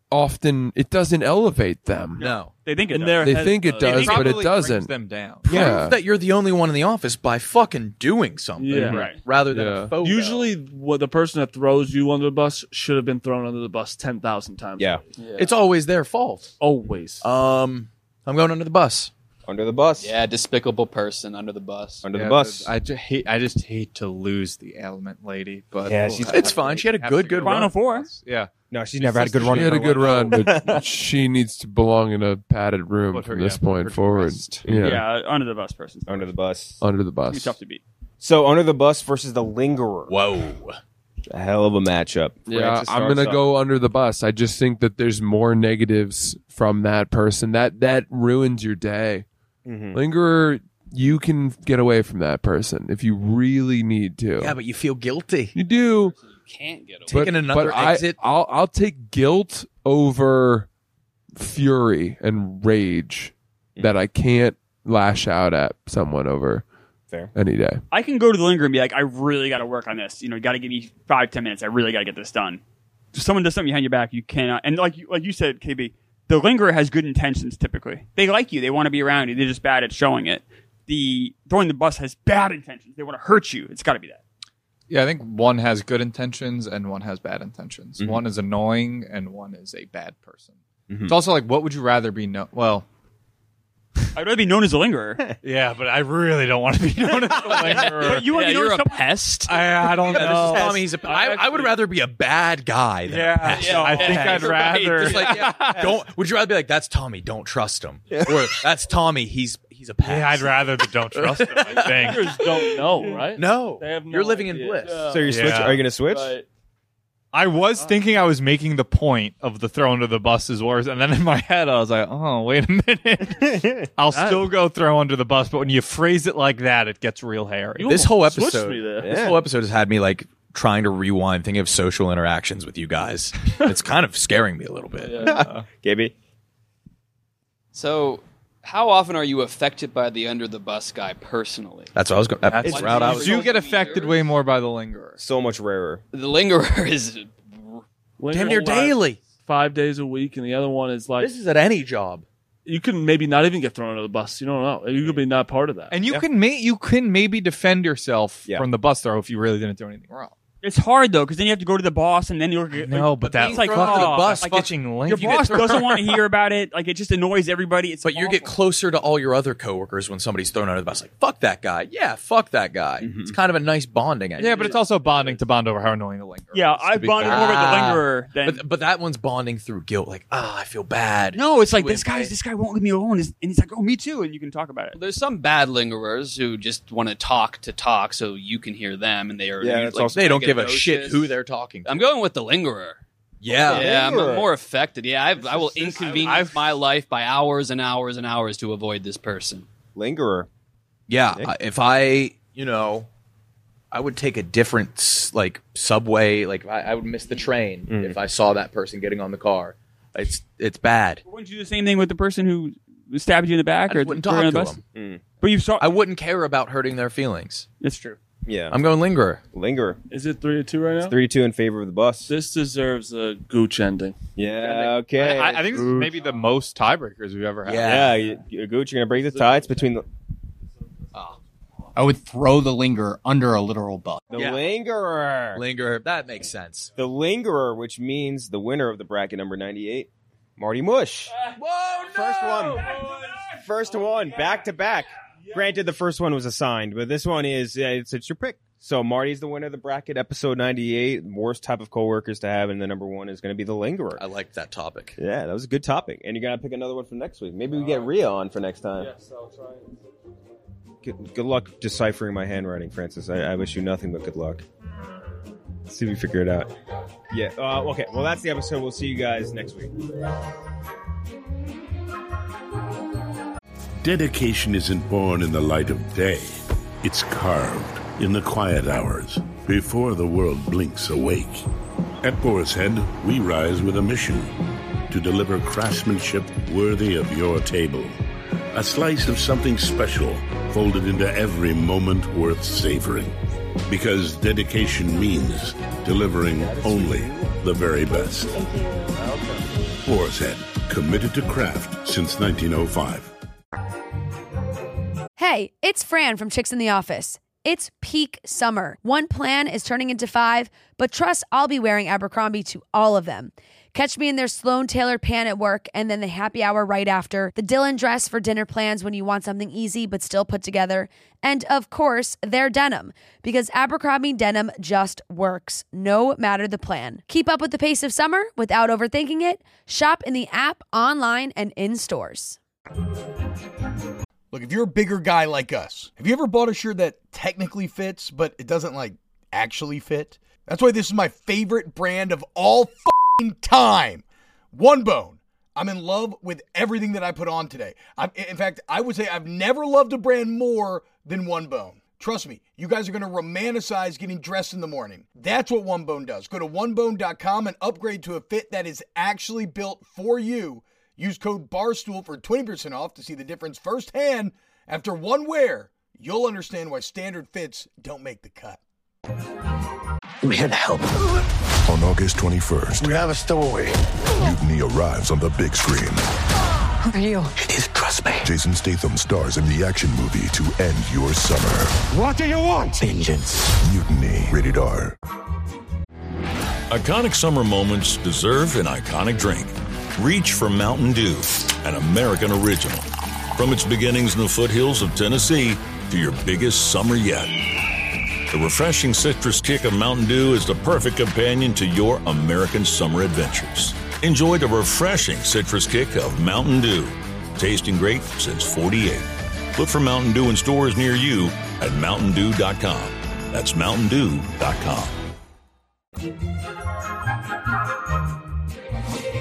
elevate them. No. They think it In does. their They head- think it does, but it Probably brings doesn't. them down. Yeah. Prove that you're the only one in the office by fucking doing something. Yeah. Right. Rather than Yeah. a photo. Usually, what the person that throws you under the bus should have been thrown under the bus 10,000 times. Yeah. it's always their fault. Always. I'm going under the bus. Under the bus. Yeah, despicable person under the bus. Under the bus. I just hate to lose the ailment lady, but Yeah, she's- It's fine. She had a good Final run. four. Yeah, No, she's never had a good run. She in had a her good life. run, but she needs to belong in a padded room Put her- from this yeah, put her point to forward. rest. Yeah. Yeah, under the bus person. Under the bus. Under the It's gonna be bus. tough to beat. So under the bus versus the lingerer. Whoa. A hell of a matchup. Yeah, Francis I'm gonna starts up. go under the bus. I just think that there's more negatives from that person. That ruins your day. Mhm. Lingerer, you can get away from that person if you really need to. Yeah, but you feel guilty. you do. Can't get away. Taking another exit. I'll take guilt over fury and rage that I can't lash out at someone over Fair. any day. I can go to the lingerer and be like, I really got to work on this. You know, you got to give me 5-10 minutes. I really got to get this done. If someone does something behind your back, you cannot. And like you said, KB, the lingerer has good intentions typically. They like you. They want to be around you. They're just bad at showing it. The throwing the bus has bad intentions. They want to hurt you. It's got to be that. yeah. I think one has good intentions and one has bad intentions. One is annoying and one is a bad person. It's also like, what would you rather be? Well, I'd rather be known as a lingerer. yeah, but I really don't want to be known as a lingerer. But you want to be known you're as a someone. pest. I don't This is know. Tommy. I would rather be a bad guy than a pest. Yeah, I think I'd rather. Just like, would you rather be like, that's Tommy, don't trust him? Or that's Tommy, he's a pest. Yeah, I'd rather the don't trust him. I think. Listeners don't know, right? No. They have no You're living idea. in bliss. So you're switch. Yeah. Are you going to switch? Right. I was thinking I was making the point of the throw under the bus is worse, and then in my head I was like, oh, wait a minute. I'll still go throw under the bus, but when you phrase it like that, it gets real hairy. You This whole almost switched episode, me there. this whole episode has had me like trying to rewind, thinking of social interactions with you guys. It's kind of scaring me a little bit. KB? So, how often are you affected by the under the bus guy personally? That's what I was going. That's That's the route I you was. do get affected way more by the lingerer. So much rarer. The lingerer is Damn near daily. 5 days a week, and the other one is like This is at any job. you can maybe not even get thrown under the bus. You don't know. You could be not part of that. And you can maybe defend yourself Yeah. from the bus throw if you really didn't do anything wrong. It's hard though, because then you have to go to the boss, and then you're No, but that it's like fuck the oh, bus like fucking your link. boss doesn't want to hear about it. Like it just annoys everybody. It's But you get awful. closer to all your other coworkers when somebody's thrown under the bus. Like, fuck that guy. Yeah, fuck that guy. It's kind of a nice bonding. Yeah, but it's also bonding to bond over how annoying the lingerer. Yeah, is, to I've be bonded fair. more with the lingerer than. But that one's bonding through guilt. Like, I feel bad. No, it's like Wait, this guy won't leave me alone, and he's like, oh, me too, and you can talk about it. There's some bad lingerers who just want to talk so you can hear them, and they are that's also- They don't give a braggadocious. shit who they're talking to. I'm going with the lingerer. Yeah. Yeah, I'm Lingerer. more affected. Yeah, I will inconvenience my life by hours and hours and hours to avoid this person. Lingerer. Yeah. If I would take a different, like, subway. Like, I would miss the train if I saw that person getting on the car. It's bad. Wouldn't you do the same thing with the person who stabbed you in the back I or wouldn't threw you talk on to the bus? them. But you saw. I wouldn't care about hurting their feelings. It's true. Yeah. I'm going lingerer. Lingerer. Is it 3-2 right now? 3-2 in favor of the bus. This deserves a gooch ending. Yeah, okay. I think this is maybe the most tiebreakers we've ever had. yeah, Gooch, you're going to break the ties between the I would throw the lingerer under a literal bus. lingerer. Lingerer. That makes sense. The lingerer, which means the winner of the bracket number 98, Marty Mush. Whoa, no! First one, back to back. Granted, the first one was assigned, but this one is it's your pick. So Marty's the winner of the bracket, episode 98, worst type of coworkers to have, and the number one is going to be the lingerer. I like that topic. Yeah, that was a good topic. And you're going to pick another one for next week. Maybe we get Rhea on for next time. Yes, I'll try it. Good luck deciphering my handwriting, Francis. I wish you nothing but good luck. Let's see if we figure it out. Yeah, okay. Well, that's the episode. We'll see you guys next week. Dedication isn't born in the light of day. It's carved in the quiet hours before the world blinks awake. At Boar's Head, we rise with a mission to deliver craftsmanship worthy of your table. A slice of something special folded into every moment worth savoring. Because dedication means delivering only the very best. Boar's Head, committed to craft since 1905. Hey, it's Fran from Chicks in the Office. It's peak summer. One plan is turning into 5, but trust I'll be wearing Abercrombie to all of them. Catch me in their Sloan-tailored pant at work and then the happy hour right after, the Dylan dress for dinner plans when you want something easy but still put together, and of course, their denim, because Abercrombie denim just works, no matter the plan. Keep up with the pace of summer without overthinking it. Shop in the app, online, and in stores. Look, if you're a bigger guy like us, have you ever bought a shirt that technically fits, but it doesn't, like, actually fit? That's why this is my favorite brand of all f***ing time. One Bone. I'm in love with everything that I put on today. In fact, I would say I've never loved a brand more than One Bone. Trust me, you guys are going to romanticize getting dressed in the morning. That's what One Bone does. Go to onebone.com and upgrade to a fit that is actually built for you. Use code BARSTOOL for 20% off to see the difference firsthand. After one wear, you'll understand why standard fits don't make the cut. We're here to help. On August 21st, We have a stowaway. Mutiny arrives on the big screen. Who are you? It is, trust me. Jason Statham stars in the action movie to end your summer. What do you want? Vengeance. Mutiny. Rated R. Iconic summer moments deserve an iconic drink. Reach for Mountain Dew, an American original. From its beginnings in the foothills of Tennessee to your biggest summer yet. The refreshing citrus kick of Mountain Dew is the perfect companion to your American summer adventures. Enjoy the refreshing citrus kick of Mountain Dew. Tasting great since '48. Look for Mountain Dew in stores near you at MountainDew.com. That's MountainDew.com.